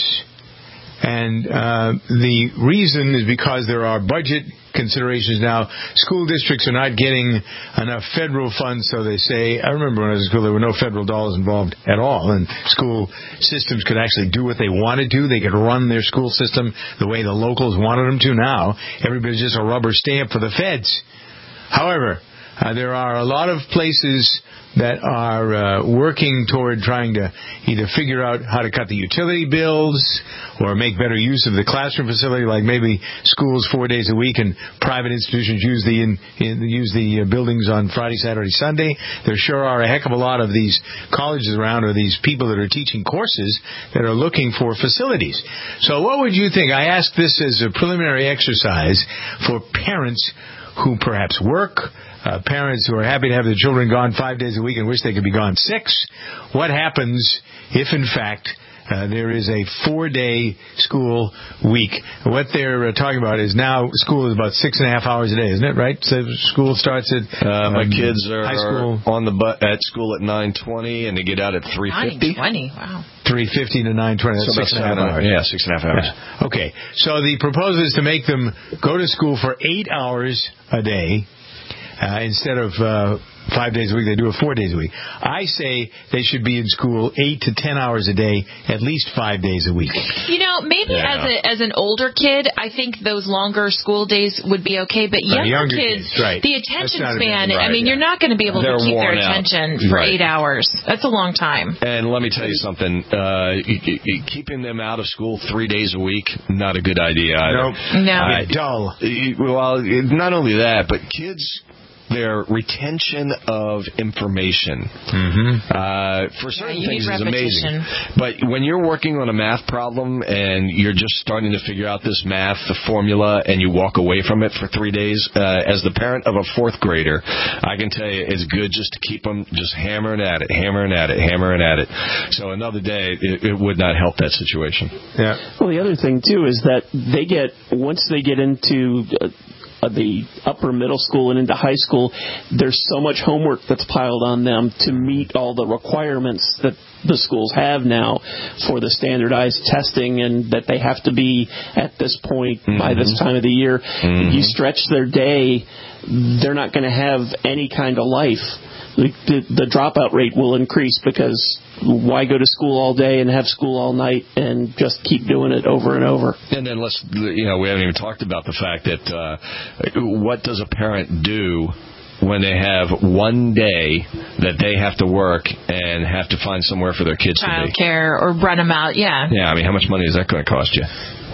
S2: and uh, the reason is because there are budget considerations now. School districts are not getting enough federal funds, so they say. I remember when I was in school, there were no federal dollars involved at all, and school systems could actually do what they wanted to. They could run their school system the way the locals wanted them to. Now everybody's just a rubber stamp for the feds. However, uh, there are a lot of places that are uh, working toward trying to either figure out how to cut the utility bills or make better use of the classroom facility, like maybe schools four days a week and private institutions use the in, in, use the uh, buildings on Friday, Saturday, Sunday. There sure are a heck of a lot of these colleges around, or these people that are teaching courses that are looking for facilities. So what would you think? I ask this as a preliminary exercise for parents who perhaps work, Uh, parents who are happy to have their children gone five days a week and wish they could be gone six. What happens if, in fact, uh, there is a four-day school week? What they're uh, talking about is now school is about six and a half hours a day, isn't it? Right? So school starts at
S5: uh, my
S2: um,
S5: kids are
S2: high school
S5: on the bu- at school at nine twenty, and they get out at three fifty.
S4: nine twenty, wow.
S2: three fifty to nine twenty. That's
S5: So
S2: six and a half
S5: seven,
S2: hours.
S5: Yeah, six and a half hours.
S2: Yeah. Okay. So the proposal is to make them go to school for eight hours a day. Uh, instead of uh, five days a week, they do it four days a week. I say they should be in school eight to ten hours a day, at least five days a week.
S4: You know, maybe
S2: Yeah.
S4: as a as an older kid, I think those longer school days would be okay. But
S2: Uh,
S4: younger,
S2: younger
S4: kids,
S2: kids, right.
S4: the attention
S2: That's not a
S4: span,
S2: big-
S4: I
S2: right,
S4: mean,
S2: yeah.
S4: you're not going to be able
S5: They're
S4: to keep their
S5: worn out.
S4: attention for
S5: Right.
S4: eight hours. That's a long time.
S5: And let me tell you something. Uh, y- y- y- keeping them out of school three days a week, not a good idea either.
S2: Nope.
S4: No.
S5: Uh,
S2: Dull.
S5: y- Well, it- not only that, but kids, their retention of information
S2: Mm-hmm.
S5: uh, for certain
S4: you need
S5: things is
S4: repetition.
S5: amazing. But when you're working on a math problem and you're just starting to figure out this math, the formula, and you walk away from it for three days, uh, as the parent of a fourth grader, I can tell you it's good just to keep them just hammering at it, hammering at it, hammering at it. So another day, it, it would not help that situation.
S2: Yeah.
S6: Well, the other thing, too, is that they get, once they get into uh, the upper middle school and into high school, there's so much homework that's piled on them to meet all the requirements that the schools have now for the standardized testing, and that they have to be at this point mm-hmm. by this time of the year. Mm-hmm. You stretch their day, they're not going to have any kind of life. The, the, the dropout rate will increase, because why go to school all day and have school all night and just keep doing it over and over?
S5: And then let's, you know, we haven't even talked about the fact that uh, what does a parent do when they have one day that they have to work and have to find somewhere for their kids
S4: Child
S5: to be?
S4: care or run them out, yeah.
S5: Yeah, I mean, how much money is that going to cost you?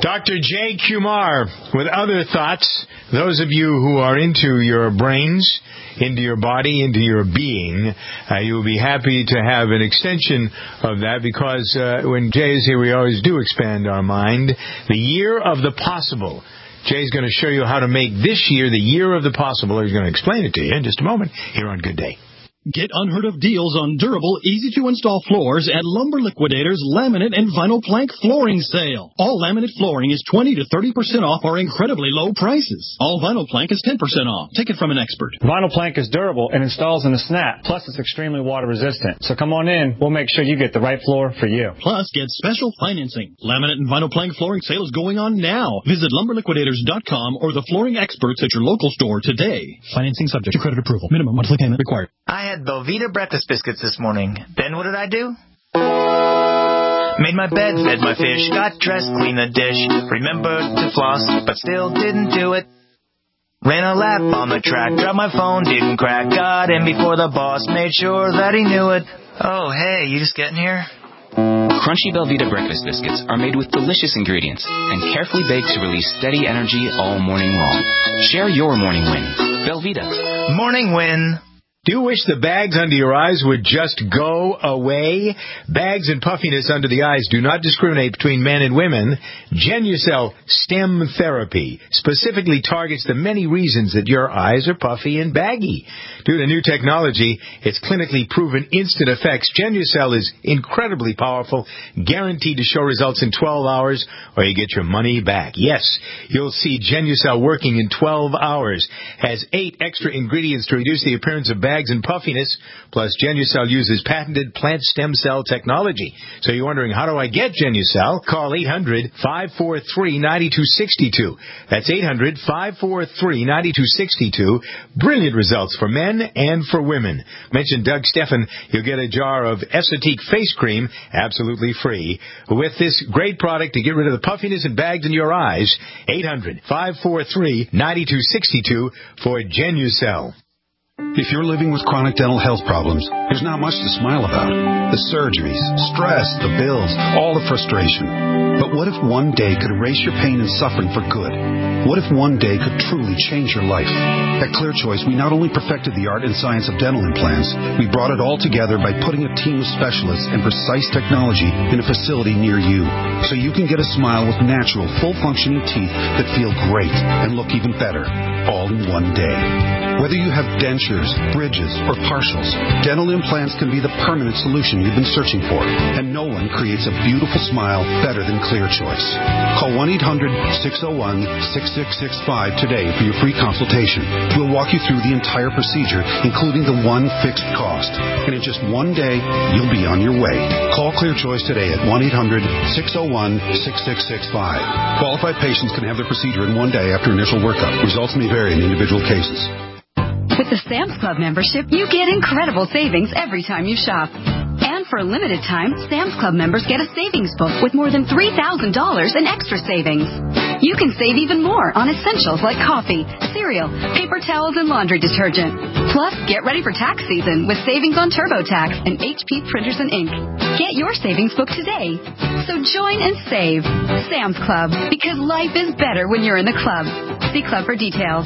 S2: Doctor Jay Kumar with other thoughts. Those of you who are into your brains, into your body, into your being, uh, you will be happy to have an extension of that because uh, when Jay is here, we always do expand our mind. The year of the possible. Jay's going to show you how to make this year the year of the possible, or he's going to explain it to you in just a moment here on Good Day.
S20: Get unheard of deals on durable, easy-to-install floors at Lumber Liquidators Laminate and Vinyl Plank Flooring Sale. All laminate flooring is twenty to thirty percent off our incredibly low prices. All vinyl plank is ten percent off. Take it from an expert.
S21: Vinyl plank is durable and installs in a snap. Plus, it's extremely water resistant. So come on in. We'll make sure you get the right floor for you.
S20: Plus, get special financing. Laminate and Vinyl Plank Flooring Sale is going on now. Visit lumber liquidators dot com or the flooring experts at your local store today. Financing subject to credit approval. Minimum monthly payment required.
S22: I had Belvita breakfast biscuits this morning. Then what did I do? Made my bed, fed my fish, got dressed, cleaned the dish, remembered to floss, but still didn't do it. Ran a lap on the track, dropped my phone, didn't crack, got in before the boss, made sure that he knew it. Oh, hey, you just getting here?
S23: Crunchy Belvita breakfast biscuits are made with delicious ingredients and carefully baked to release steady energy all morning long. Share your morning win. Belvita.
S22: Morning win.
S2: Do you wish the bags under your eyes would just go away? Bags and puffiness under the eyes do not discriminate between men and women. Genucel Stem Therapy specifically targets the many reasons that your eyes are puffy and baggy. Due to new technology, its clinically proven instant effects, Genucel is incredibly powerful, guaranteed to show results in twelve hours, or you get your money back. Yes, you'll see Genucel working in twelve hours. Has eight extra ingredients to reduce the appearance of bags and puffiness, plus Genucel uses patented plant stem cell technology. So you're wondering, how do I get Genucel? Call eight hundred, five four three, nine two six two. That's eight hundred, five four three, nine two six two. Brilliant results for men and for women. Mention Doug Steffen, you'll get a jar of Esotique face cream absolutely free. With this great product to get rid of the puffiness and bags in your eyes, eight hundred, five four three, nine two six two for Genucel.
S24: If you're living with chronic dental health problems, there's not much to smile about. The surgeries, stress, the bills, all the frustration. But what if one day could erase your pain and suffering for good? What if one day could truly change your life? At ClearChoice, we not only perfected the art and science of dental implants, we brought it all together by putting a team of specialists and precise technology in a facility near you, so you can get a smile with natural, full-functioning teeth that feel great and look even better, all in one day. Whether you have dentures, bridges, or partials, dental implants can be the permanent solution you've been searching for, and no one creates a beautiful smile better than ClearChoice. Call one eight hundred, six oh one, six six six five today for your free consultation. We'll walk you through the entire procedure, including the one fixed cost. And in just one day, you'll be on your way. Call ClearChoice today at one eight hundred, six oh one, six six six five. Qualified patients can have their procedure in one day after initial workup. Results may vary in individual cases.
S25: With the Sam's Club membership, you get incredible savings every time you shop. And for a limited time, Sam's Club members get a savings book with more than three thousand dollars in extra savings. You can save even more on essentials like coffee, cereal, paper towels, and laundry detergent. Plus, get ready for tax season with savings on TurboTax and H P printers and ink. Get your savings book today. So join and save. Sam's Club, because life is better when you're in the club. See club for details.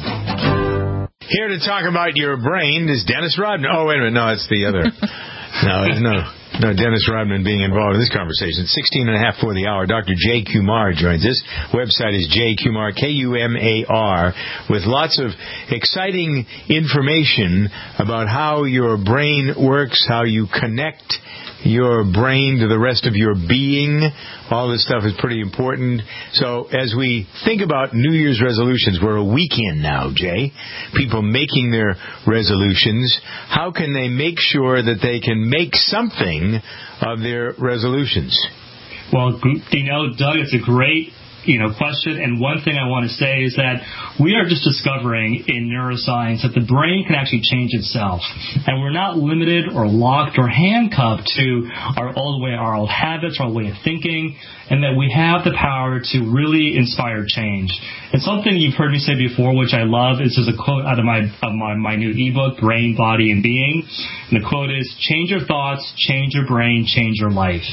S2: Here to talk about your brain is Dennis Rodman. Oh, wait a minute. No, it's the other. No, no. No, Dennis Rodman being involved in this conversation. sixteen and a half for the hour. Doctor Jay Kumar joins us. Website is Jay Kumar, K U M A R, with lots of exciting information about how your brain works, how you connect your brain to the rest of your being. All this stuff is pretty important. So as we think about New Year's resolutions, we're a week in now, Jay. People making their resolutions. How can they make sure that they can make something of their resolutions?
S26: Well, you know, Doug, it's a great you know, question. And one thing I want to say is that we are just discovering in neuroscience that the brain can actually change itself. And we're not limited or locked or handcuffed to our old way, our old habits, our old way of thinking, and that we have the power to really inspire change. And something you've heard me say before, which I love, is there's a quote out of my, of my, my new ebook, Brain, Body, and Being. And the quote is, change your thoughts, change your brain, change your life.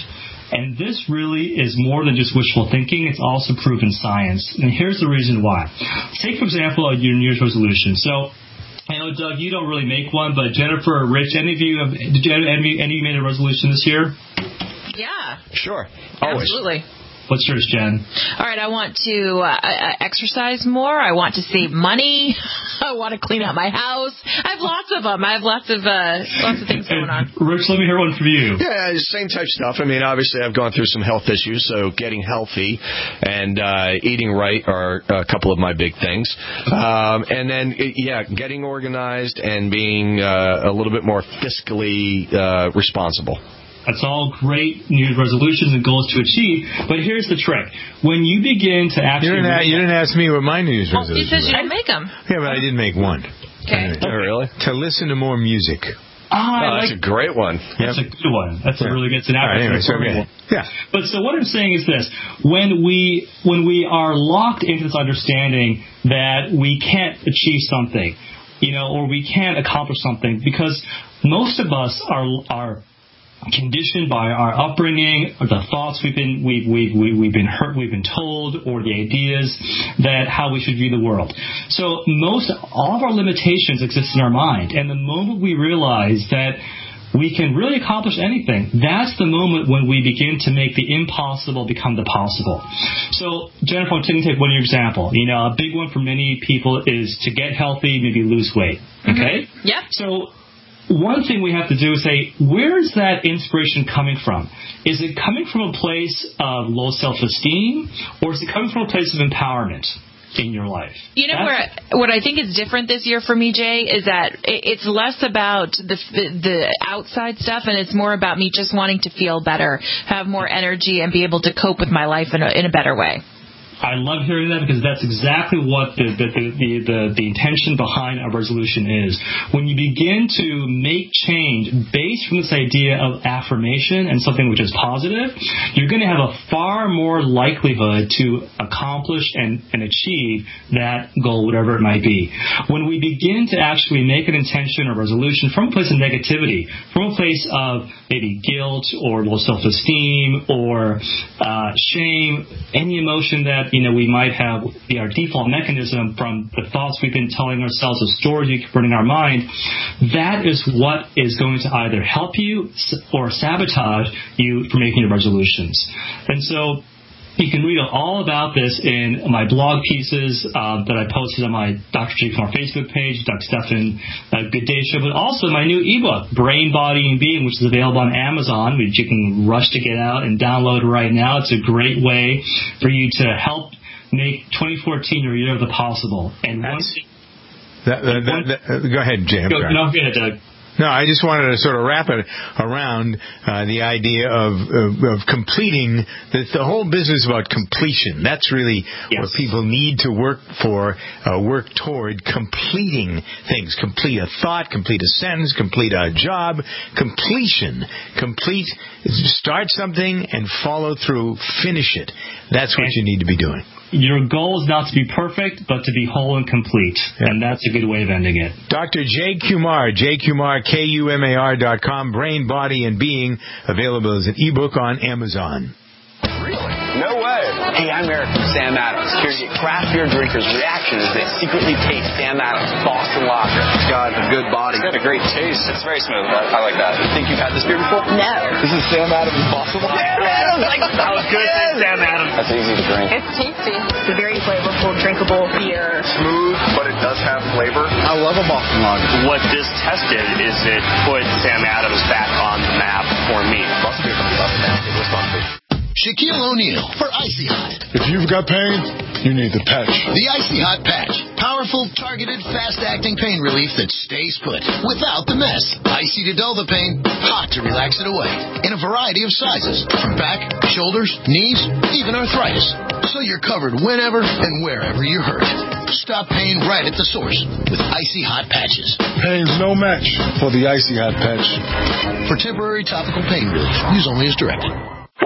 S26: And this really is more than just wishful thinking. It's also proven science. And here's the reason why. Take, for example, your New Year's resolution. So, I know, Doug, you don't really make one, but Jennifer or Rich, any of you have, did you, any, any of you made a resolution this year?
S4: Yeah.
S5: Sure. Always.
S4: Absolutely.
S26: What's yours, Jen?
S4: All right, I want to uh, exercise more. I want to save money. I want to clean out my house. I have lots of them. I have lots of uh, lots of things going on.
S26: Rich, let me hear one from you.
S5: Yeah, same type stuff. I mean, obviously, I've gone through some health issues, so getting healthy and uh, eating right are a couple of my big things. Um, and then, yeah, getting organized and being uh, a little bit more fiscally uh, responsible.
S26: That's all great New Year's resolutions and goals to achieve. But here's the trick. When you begin to actually...
S2: You didn't, a- you didn't ask me what my New Year's
S4: Well,
S2: resolution
S4: he says
S2: was.
S4: you didn't make them.
S2: Yeah, but I did make one.
S4: Okay.
S5: Oh, really?
S2: To listen to more music.
S26: Ah, I
S5: Oh,
S26: like,
S5: that's a great one.
S26: That's
S2: Yep.
S26: a good one. That's
S2: Yeah.
S26: a really good. It's an
S2: All right, anyway, so,
S26: acronym.
S2: yeah. yeah.
S26: But so what I'm saying is this: when we when we are locked into this understanding that we can't achieve something, you know, or we can't accomplish something, because most of us are are conditioned by our upbringing, or the thoughts we've been we've we've we've, we've been hurt, we've been told, or the ideas that how we should view the world. So most all of our limitations exist in our mind, and the moment we realize that we can really accomplish anything, that's the moment when we begin to make the impossible become the possible. So, Jennifer, I'm taking take one of your example. You know, a big one for many people is to get healthy, maybe lose weight. Okay?
S4: Mm-hmm. Yep.
S26: So, one thing we have to do is say, where is that inspiration coming from? Is it coming from a place of low self-esteem, or is it coming from a place of empowerment in your life?
S4: You know, where, what I think is different this year for me, Jay, is that it's less about the the outside stuff, and it's more about me just wanting to feel better, have more energy, and be able to cope with my life in a, in a better way.
S26: I love hearing that, because that's exactly what the the, the, the, the the intention behind a resolution is. When you begin to make change based from this idea of affirmation and something which is positive, you're going to have a far more likelihood to accomplish and, and achieve that goal, whatever it might be. When we begin to actually make an intention or resolution from a place of negativity, from a place of maybe guilt or low self-esteem or uh, shame, any emotion that you know, we might have be our default mechanism from the thoughts we've been telling ourselves, the stories we keep running in our mind, that is what is going to either help you or sabotage you from making your resolutions. And so you can read all about this in my blog pieces uh, that I posted on my Doctor G Kumar Facebook page, Doctor Stefan uh, Good Day Show, but also my new ebook, Brain, Body, and Being, which is available on Amazon, which you can rush to get out and download right now. It's a great way for you to help make twenty fourteen your year of the possible. And one thing,
S2: that, that, that, that, go ahead, Jay.
S26: Go, no, go ahead, Doug.
S2: No, I just wanted to sort of wrap it around uh, the idea of, of, of completing the, the whole business about completion. That's really yes. what people need to work for, uh, work toward completing things. Complete a thought, complete a sentence, complete a job. Completion. Complete, start something and follow through, finish it. That's what you need to be doing.
S26: Your goal is not to be perfect, but to be whole and complete. Yeah. And that's a good way of ending it.
S2: Doctor Jay Kumar, Jay Kumar, K U M A R dot com, Brain, Body, and Being, available as an ebook on Amazon.
S3: Really? No way. Hey, I'm Eric from Sam Adams, here to get craft beer drinkers' reaction as they secretly taste Sam Adams Boston Lager. It's got a good body. It's got a great taste. It's very smooth. I, I like that. You think you've had this beer before? No. This is Sam Adams Boston Lager. Sam Adams! Like, that was good. Yes. Sam Adams. That's easy to drink.
S7: It's tasty. It's a very flavorful, drinkable beer.
S3: Smooth, but it does have flavor. I love a Boston Lager. What this tested is it put Sam Adams back on the map for me. Boston beer comes off the map in Wisconsin.
S14: Shaquille O'Neal for Icy Hot.
S15: If you've got pain, you need the patch.
S14: The Icy Hot Patch. Powerful, targeted, fast-acting pain relief that stays put without the mess. Icy to dull the pain, hot to relax it away. In a variety of sizes, from back, shoulders, knees, even arthritis. So you're covered whenever and wherever you're hurt. Stop pain right at the source with Icy Hot Patches.
S15: Pain's no match for the Icy Hot Patch.
S14: For temporary topical pain relief, use only as directed.
S8: Well, ring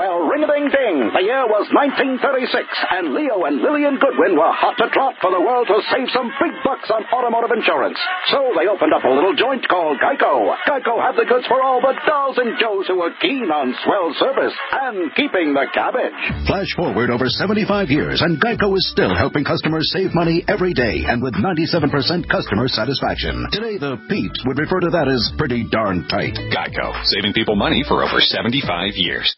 S8: Ding-a-ding-ding. The year was nineteen thirty-six, and Leo and Lillian Goodwin were hot to trot for the world to save some big bucks on automotive insurance. So they opened up a little joint called Geico. Geico had the goods for all the dolls and Joes who were keen on swell service and keeping the cabbage.
S9: Flash forward over seventy-five years, and Geico is still helping customers save money every day and with ninety-seven percent customer satisfaction. Today, the peeps would refer to that as pretty darn tight.
S10: Geico, saving people money for over seventy-five years.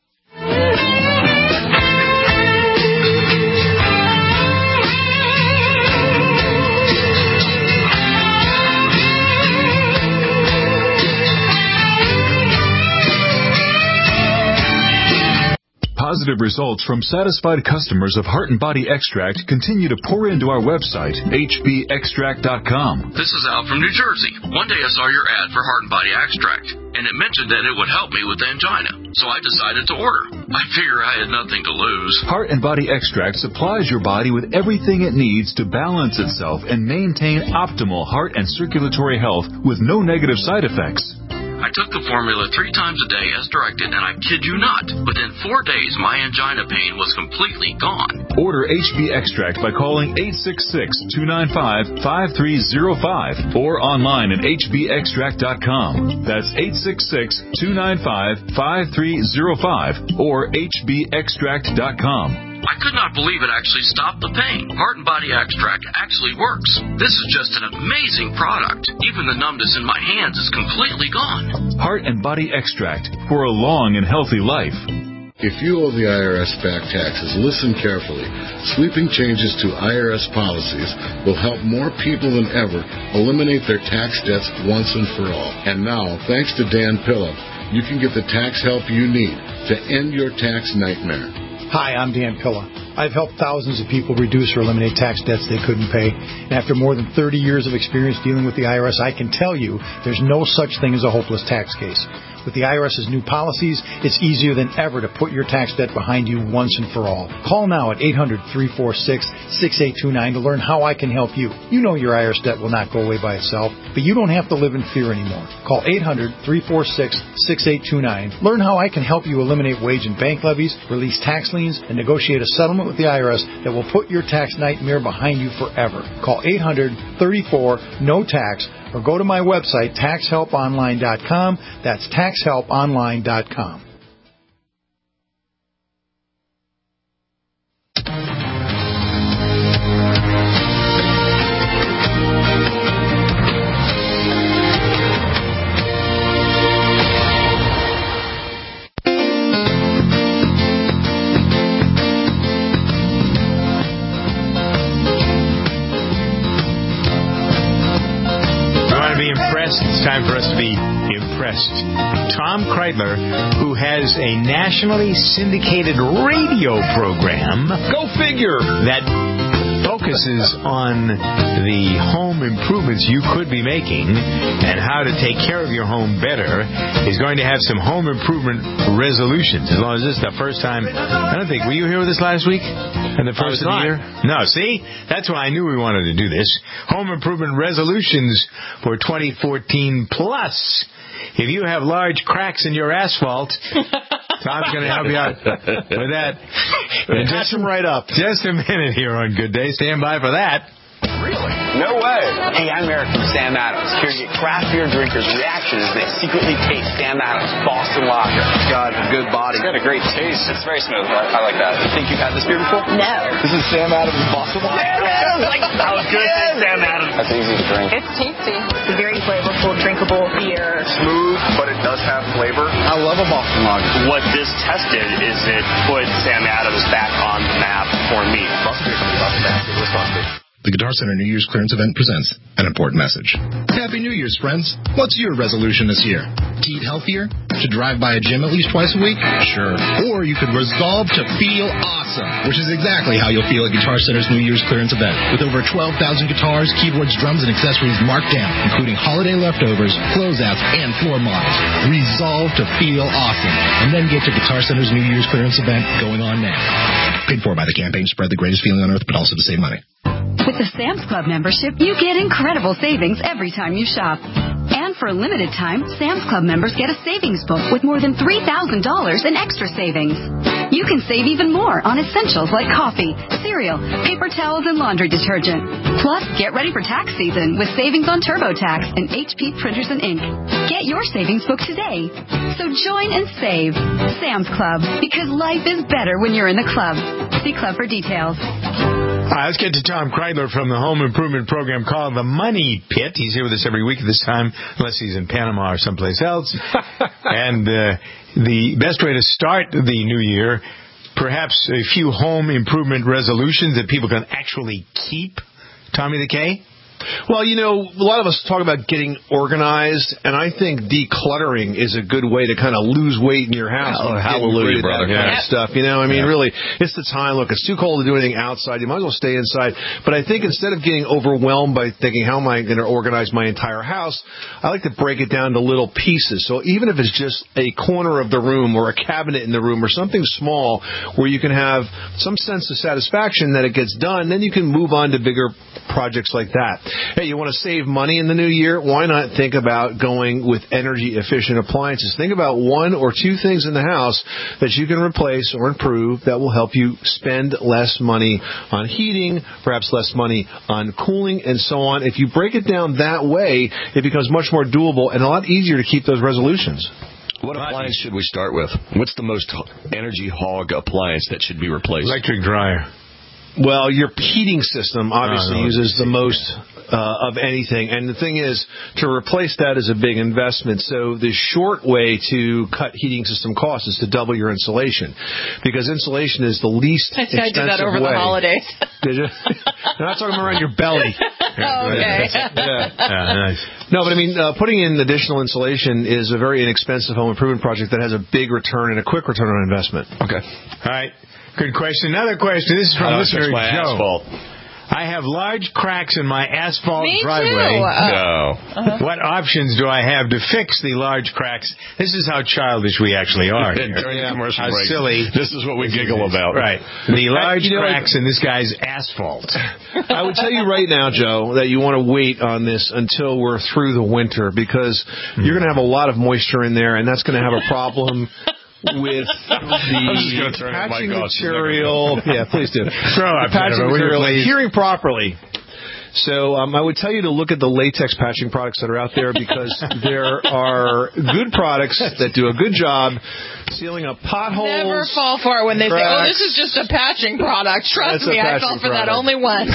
S11: Positive results from satisfied customers of Heart and Body Extract continue to pour into our website, H B extract dot com.
S12: This is Al from New Jersey. One day I saw your ad for Heart and Body Extract, and it mentioned that it would help me with angina. So I decided to order. I figure I had nothing to lose.
S11: Heart and Body Extract supplies your body with everything it needs to balance itself and maintain optimal heart and circulatory health with no negative side effects.
S12: I took the formula three times a day as directed, and I kid you not, within four days my angina pain was completely gone.
S11: Order H B Extract by calling eight six six, two nine five, five three zero five or online at H B extract dot com. That's eight six six, two nine five, five three zero five or H B extract dot com.
S12: I could not believe it actually stopped the pain. Heart and Body Extract actually works. This is just an amazing product. Even the numbness in my hands is completely gone.
S11: Heart and Body Extract for a long and healthy life.
S13: If you owe the I R S back taxes, listen carefully. Sweeping changes to I R S policies will help more people than ever eliminate their tax debts once and for all. And now, thanks to Dan Pilla, you can get the tax help you need to end your tax nightmare.
S27: Hi, I'm Dan Pilla. I've helped thousands of people reduce or eliminate tax debts they couldn't pay. And after more than thirty years of experience dealing with the I R S, I can tell you there's no such thing as a hopeless tax case. With the I R S's new policies, it's easier than ever to put your tax debt behind you once and for all. Call now at eight hundred, three four six, six eight two nine to learn how I can help you. You know your I R S debt will not go away by itself, but you don't have to live in fear anymore. Call eight hundred, three four six, six eight two nine. Learn how I can help you eliminate wage and bank levies, release tax liens, and negotiate a settlement with the I R S that will put your tax nightmare behind you forever. Call eight hundred, thirty-four, N O tax or go to my website, tax help online dot com. That's tax help online dot com.
S2: It's time for us to be impressed. Tom Kreitler, who has a nationally syndicated radio program, go figure, that focuses on the home improvements you could be making and how to take care of your home better, is going to have some home improvement resolutions. As long as this is the first time. I don't think, were you here with us last week? And the first of the year? No, see? That's why I knew we wanted to do this. Home improvement resolutions for twenty fourteen plus. If you have large cracks in your asphalt, Tom's going to help you out with that. And just them right up. Just a minute here on Good Day. Stand by for that.
S3: Really? No way. Hey, I'm Eric from Sam Adams, here to get craft beer drinkers' reaction as they secretly taste Sam Adams Boston Lager. God, a good body. It's got a great taste. It's very smooth. I, I like that. You think you've had this beer before?
S7: No.
S3: This is Sam Adams Boston Lager. Sam Adams! Like, that was good. Yes. Sam Adams. That's easy to drink.
S7: It's tasty. It's a very flavorful, drinkable beer.
S3: Smooth, but it does have flavor. I love a Boston Lager.
S28: What this tested is it put Sam Adams back on the map for me.
S3: Must be. Must be.
S29: The Guitar Center New Year's Clearance Event presents an important message. Happy New Year's, friends. What's your resolution this year? To eat healthier? To drive by a gym at least twice a week? Sure. Or you could resolve to feel awesome, which is exactly how you'll feel at Guitar Center's New Year's Clearance Event. With over twelve thousand guitars, keyboards, drums, and accessories marked down, including holiday leftovers, closeouts, and floor models. Resolve to feel awesome, and then get to Guitar Center's New Year's Clearance Event going on now. Paid for by the campaign to spread the greatest feeling on earth, but also to save money.
S25: With the Sam's Club membership, you get incredible savings every time you shop. And for a limited time, Sam's Club members get a savings book with more than three thousand dollars in extra savings. You can save even more on essentials like coffee, cereal, paper towels, and laundry detergent. Plus, get ready for tax season with savings on TurboTax and H P printers and ink. Get your savings book today. So join and save. Sam's Club, because life is better when you're in the club. See club for details.
S2: All right, let's get to Tom Kreidler from the home improvement program called The Money Pit. He's here with us every week at this time, unless he's in Panama or someplace else. And uh, the best way to start the new year, perhaps a few home improvement resolutions that people can actually keep. Tommy the K?
S1: Well, you know, a lot of us talk about getting organized, and I think decluttering is a good way to kind of lose weight in your house.
S5: Oh, hallelujah, brother.
S1: That kind
S5: yeah.
S1: of stuff, you know, I mean,
S5: yeah.
S1: really, it's the time. Look, it's too cold to do anything outside. You might as well stay inside. But I think instead of getting overwhelmed by thinking, how am I going to organize my entire house, I like to break it down to little pieces. So even if it's just a corner of the room or a cabinet in the room or something small where you can have some sense of satisfaction that it gets done, then you can move on to bigger projects like that. Hey, you want to save money in the new year? Why not think about going with energy-efficient appliances? Think about one or two things in the house that you can replace or improve that will help you spend less money on heating, perhaps less money on cooling, and so on. If you break it down that way, it becomes much more doable and a lot easier to keep those resolutions.
S5: What appliance should we start with? What's the most energy hog appliance that should be replaced?
S2: Electric dryer.
S1: Well, your heating system obviously
S2: oh, no,
S1: uses the most uh, of anything. And the thing is, to replace that is a big investment. So the short way to cut heating system costs is to double your insulation. Because insulation is the least
S4: I
S1: expensive way.
S4: I did that over
S1: way.
S4: the holidays.
S1: Did you? I'm not talking around your belly.
S4: Oh, okay.
S1: Yeah.
S2: Yeah, nice.
S1: No, but I mean, uh, putting in additional insulation is a very inexpensive home improvement project that has a big return and a quick return on investment.
S5: Okay.
S2: All right. Good question. Another question. This is from
S5: uh,
S2: listener
S5: my
S2: Joe.
S5: Asphalt.
S2: I have large cracks in my asphalt
S4: Me
S2: driveway.
S4: too. Uh,
S5: no.
S4: Uh-huh.
S2: What options do I have to fix the large cracks? This is how childish we actually are.
S5: During the commercial
S2: how
S5: break.
S2: silly.
S5: This is what we giggle about.
S2: Right. The large
S1: you know,
S2: cracks in this guy's asphalt.
S1: I would tell you right now, Joe, that you want to wait on this until we're through the winter because hmm. you're going to have a lot of moisture in there, and that's going to have a problem with the patching material. Yeah, please do.
S2: Throw up,
S1: patching
S2: Jennifer,
S1: material,
S2: please.
S1: adhering properly. So um, I would tell you to look at the latex patching products that are out there because there are good products that do a good job sealing up potholes.
S4: Never fall for it when they
S1: cracks.
S4: say, oh, this is just a patching product. Trust
S1: That's
S4: me, I
S1: patching
S4: fell for
S1: product.
S4: that only once.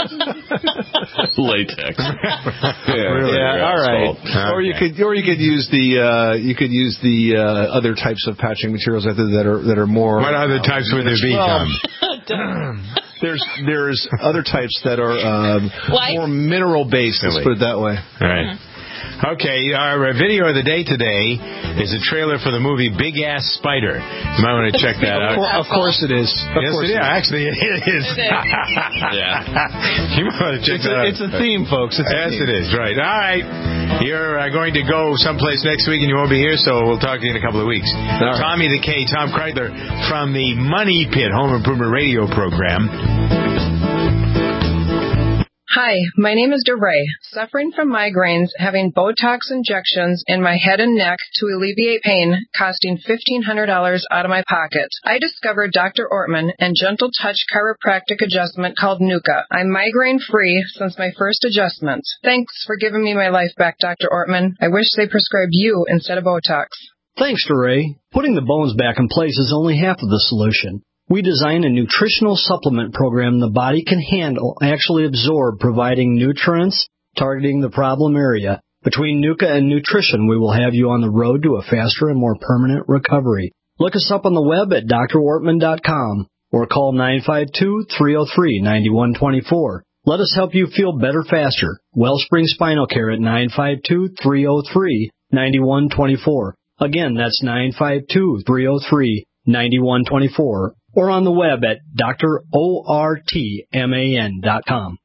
S5: Latex.
S1: Yeah,
S5: really,
S1: yeah all right. Okay. Or you could, or you could use the, uh, you could use the uh, other types of patching materials that are that are more.
S2: What other types would there be, Tom?
S1: There's there's other types that are um, more mineral based. Let's put it that way.
S2: All right. Okay, our video of the day today is a trailer for the movie Big Ass Spider. You might want to check that out.
S1: Of course it is. Of
S2: yes,
S1: course
S2: it is.
S1: it is.
S2: Actually, it is.
S4: It is.
S5: Yeah.
S2: You might want to check
S1: it's
S2: that
S1: a,
S2: out.
S1: It's a theme, folks. It's
S2: yes,
S1: a theme.
S2: it is. Right. All right. You're uh, going to go someplace next week, and you won't be here, so we'll talk to you in a couple of weeks. Right. Tommy the K, Tom Kreidler from the Money Pit Home Improvement Radio Program.
S6: Hi, my name is DeRay, suffering from migraines, having Botox injections in my head and neck to alleviate pain, costing fifteen hundred dollars out of my pocket. I discovered Doctor Ortman and Gentle Touch chiropractic adjustment called Nuka. I'm migraine-free since my first adjustment. Thanks for giving me my life back, Doctor Ortman. I wish they prescribed you instead of Botox.
S16: Thanks, DeRay. Putting the bones back in place is only half of the solution. We designed a nutritional supplement program the body can handle, actually absorb, providing nutrients, targeting the problem area. Between Nuka and nutrition, we will have you on the road to a faster and more permanent recovery. Look us up on the web at D R Ortman dot com or call nine five two, three oh three, nine one two four. Let us help you feel better faster. Wellspring Spinal Care at nine five two, three oh three, nine one two four. Again, that's nine five two, three oh three, nine one two four. Or on the web at D R Ortman dot com.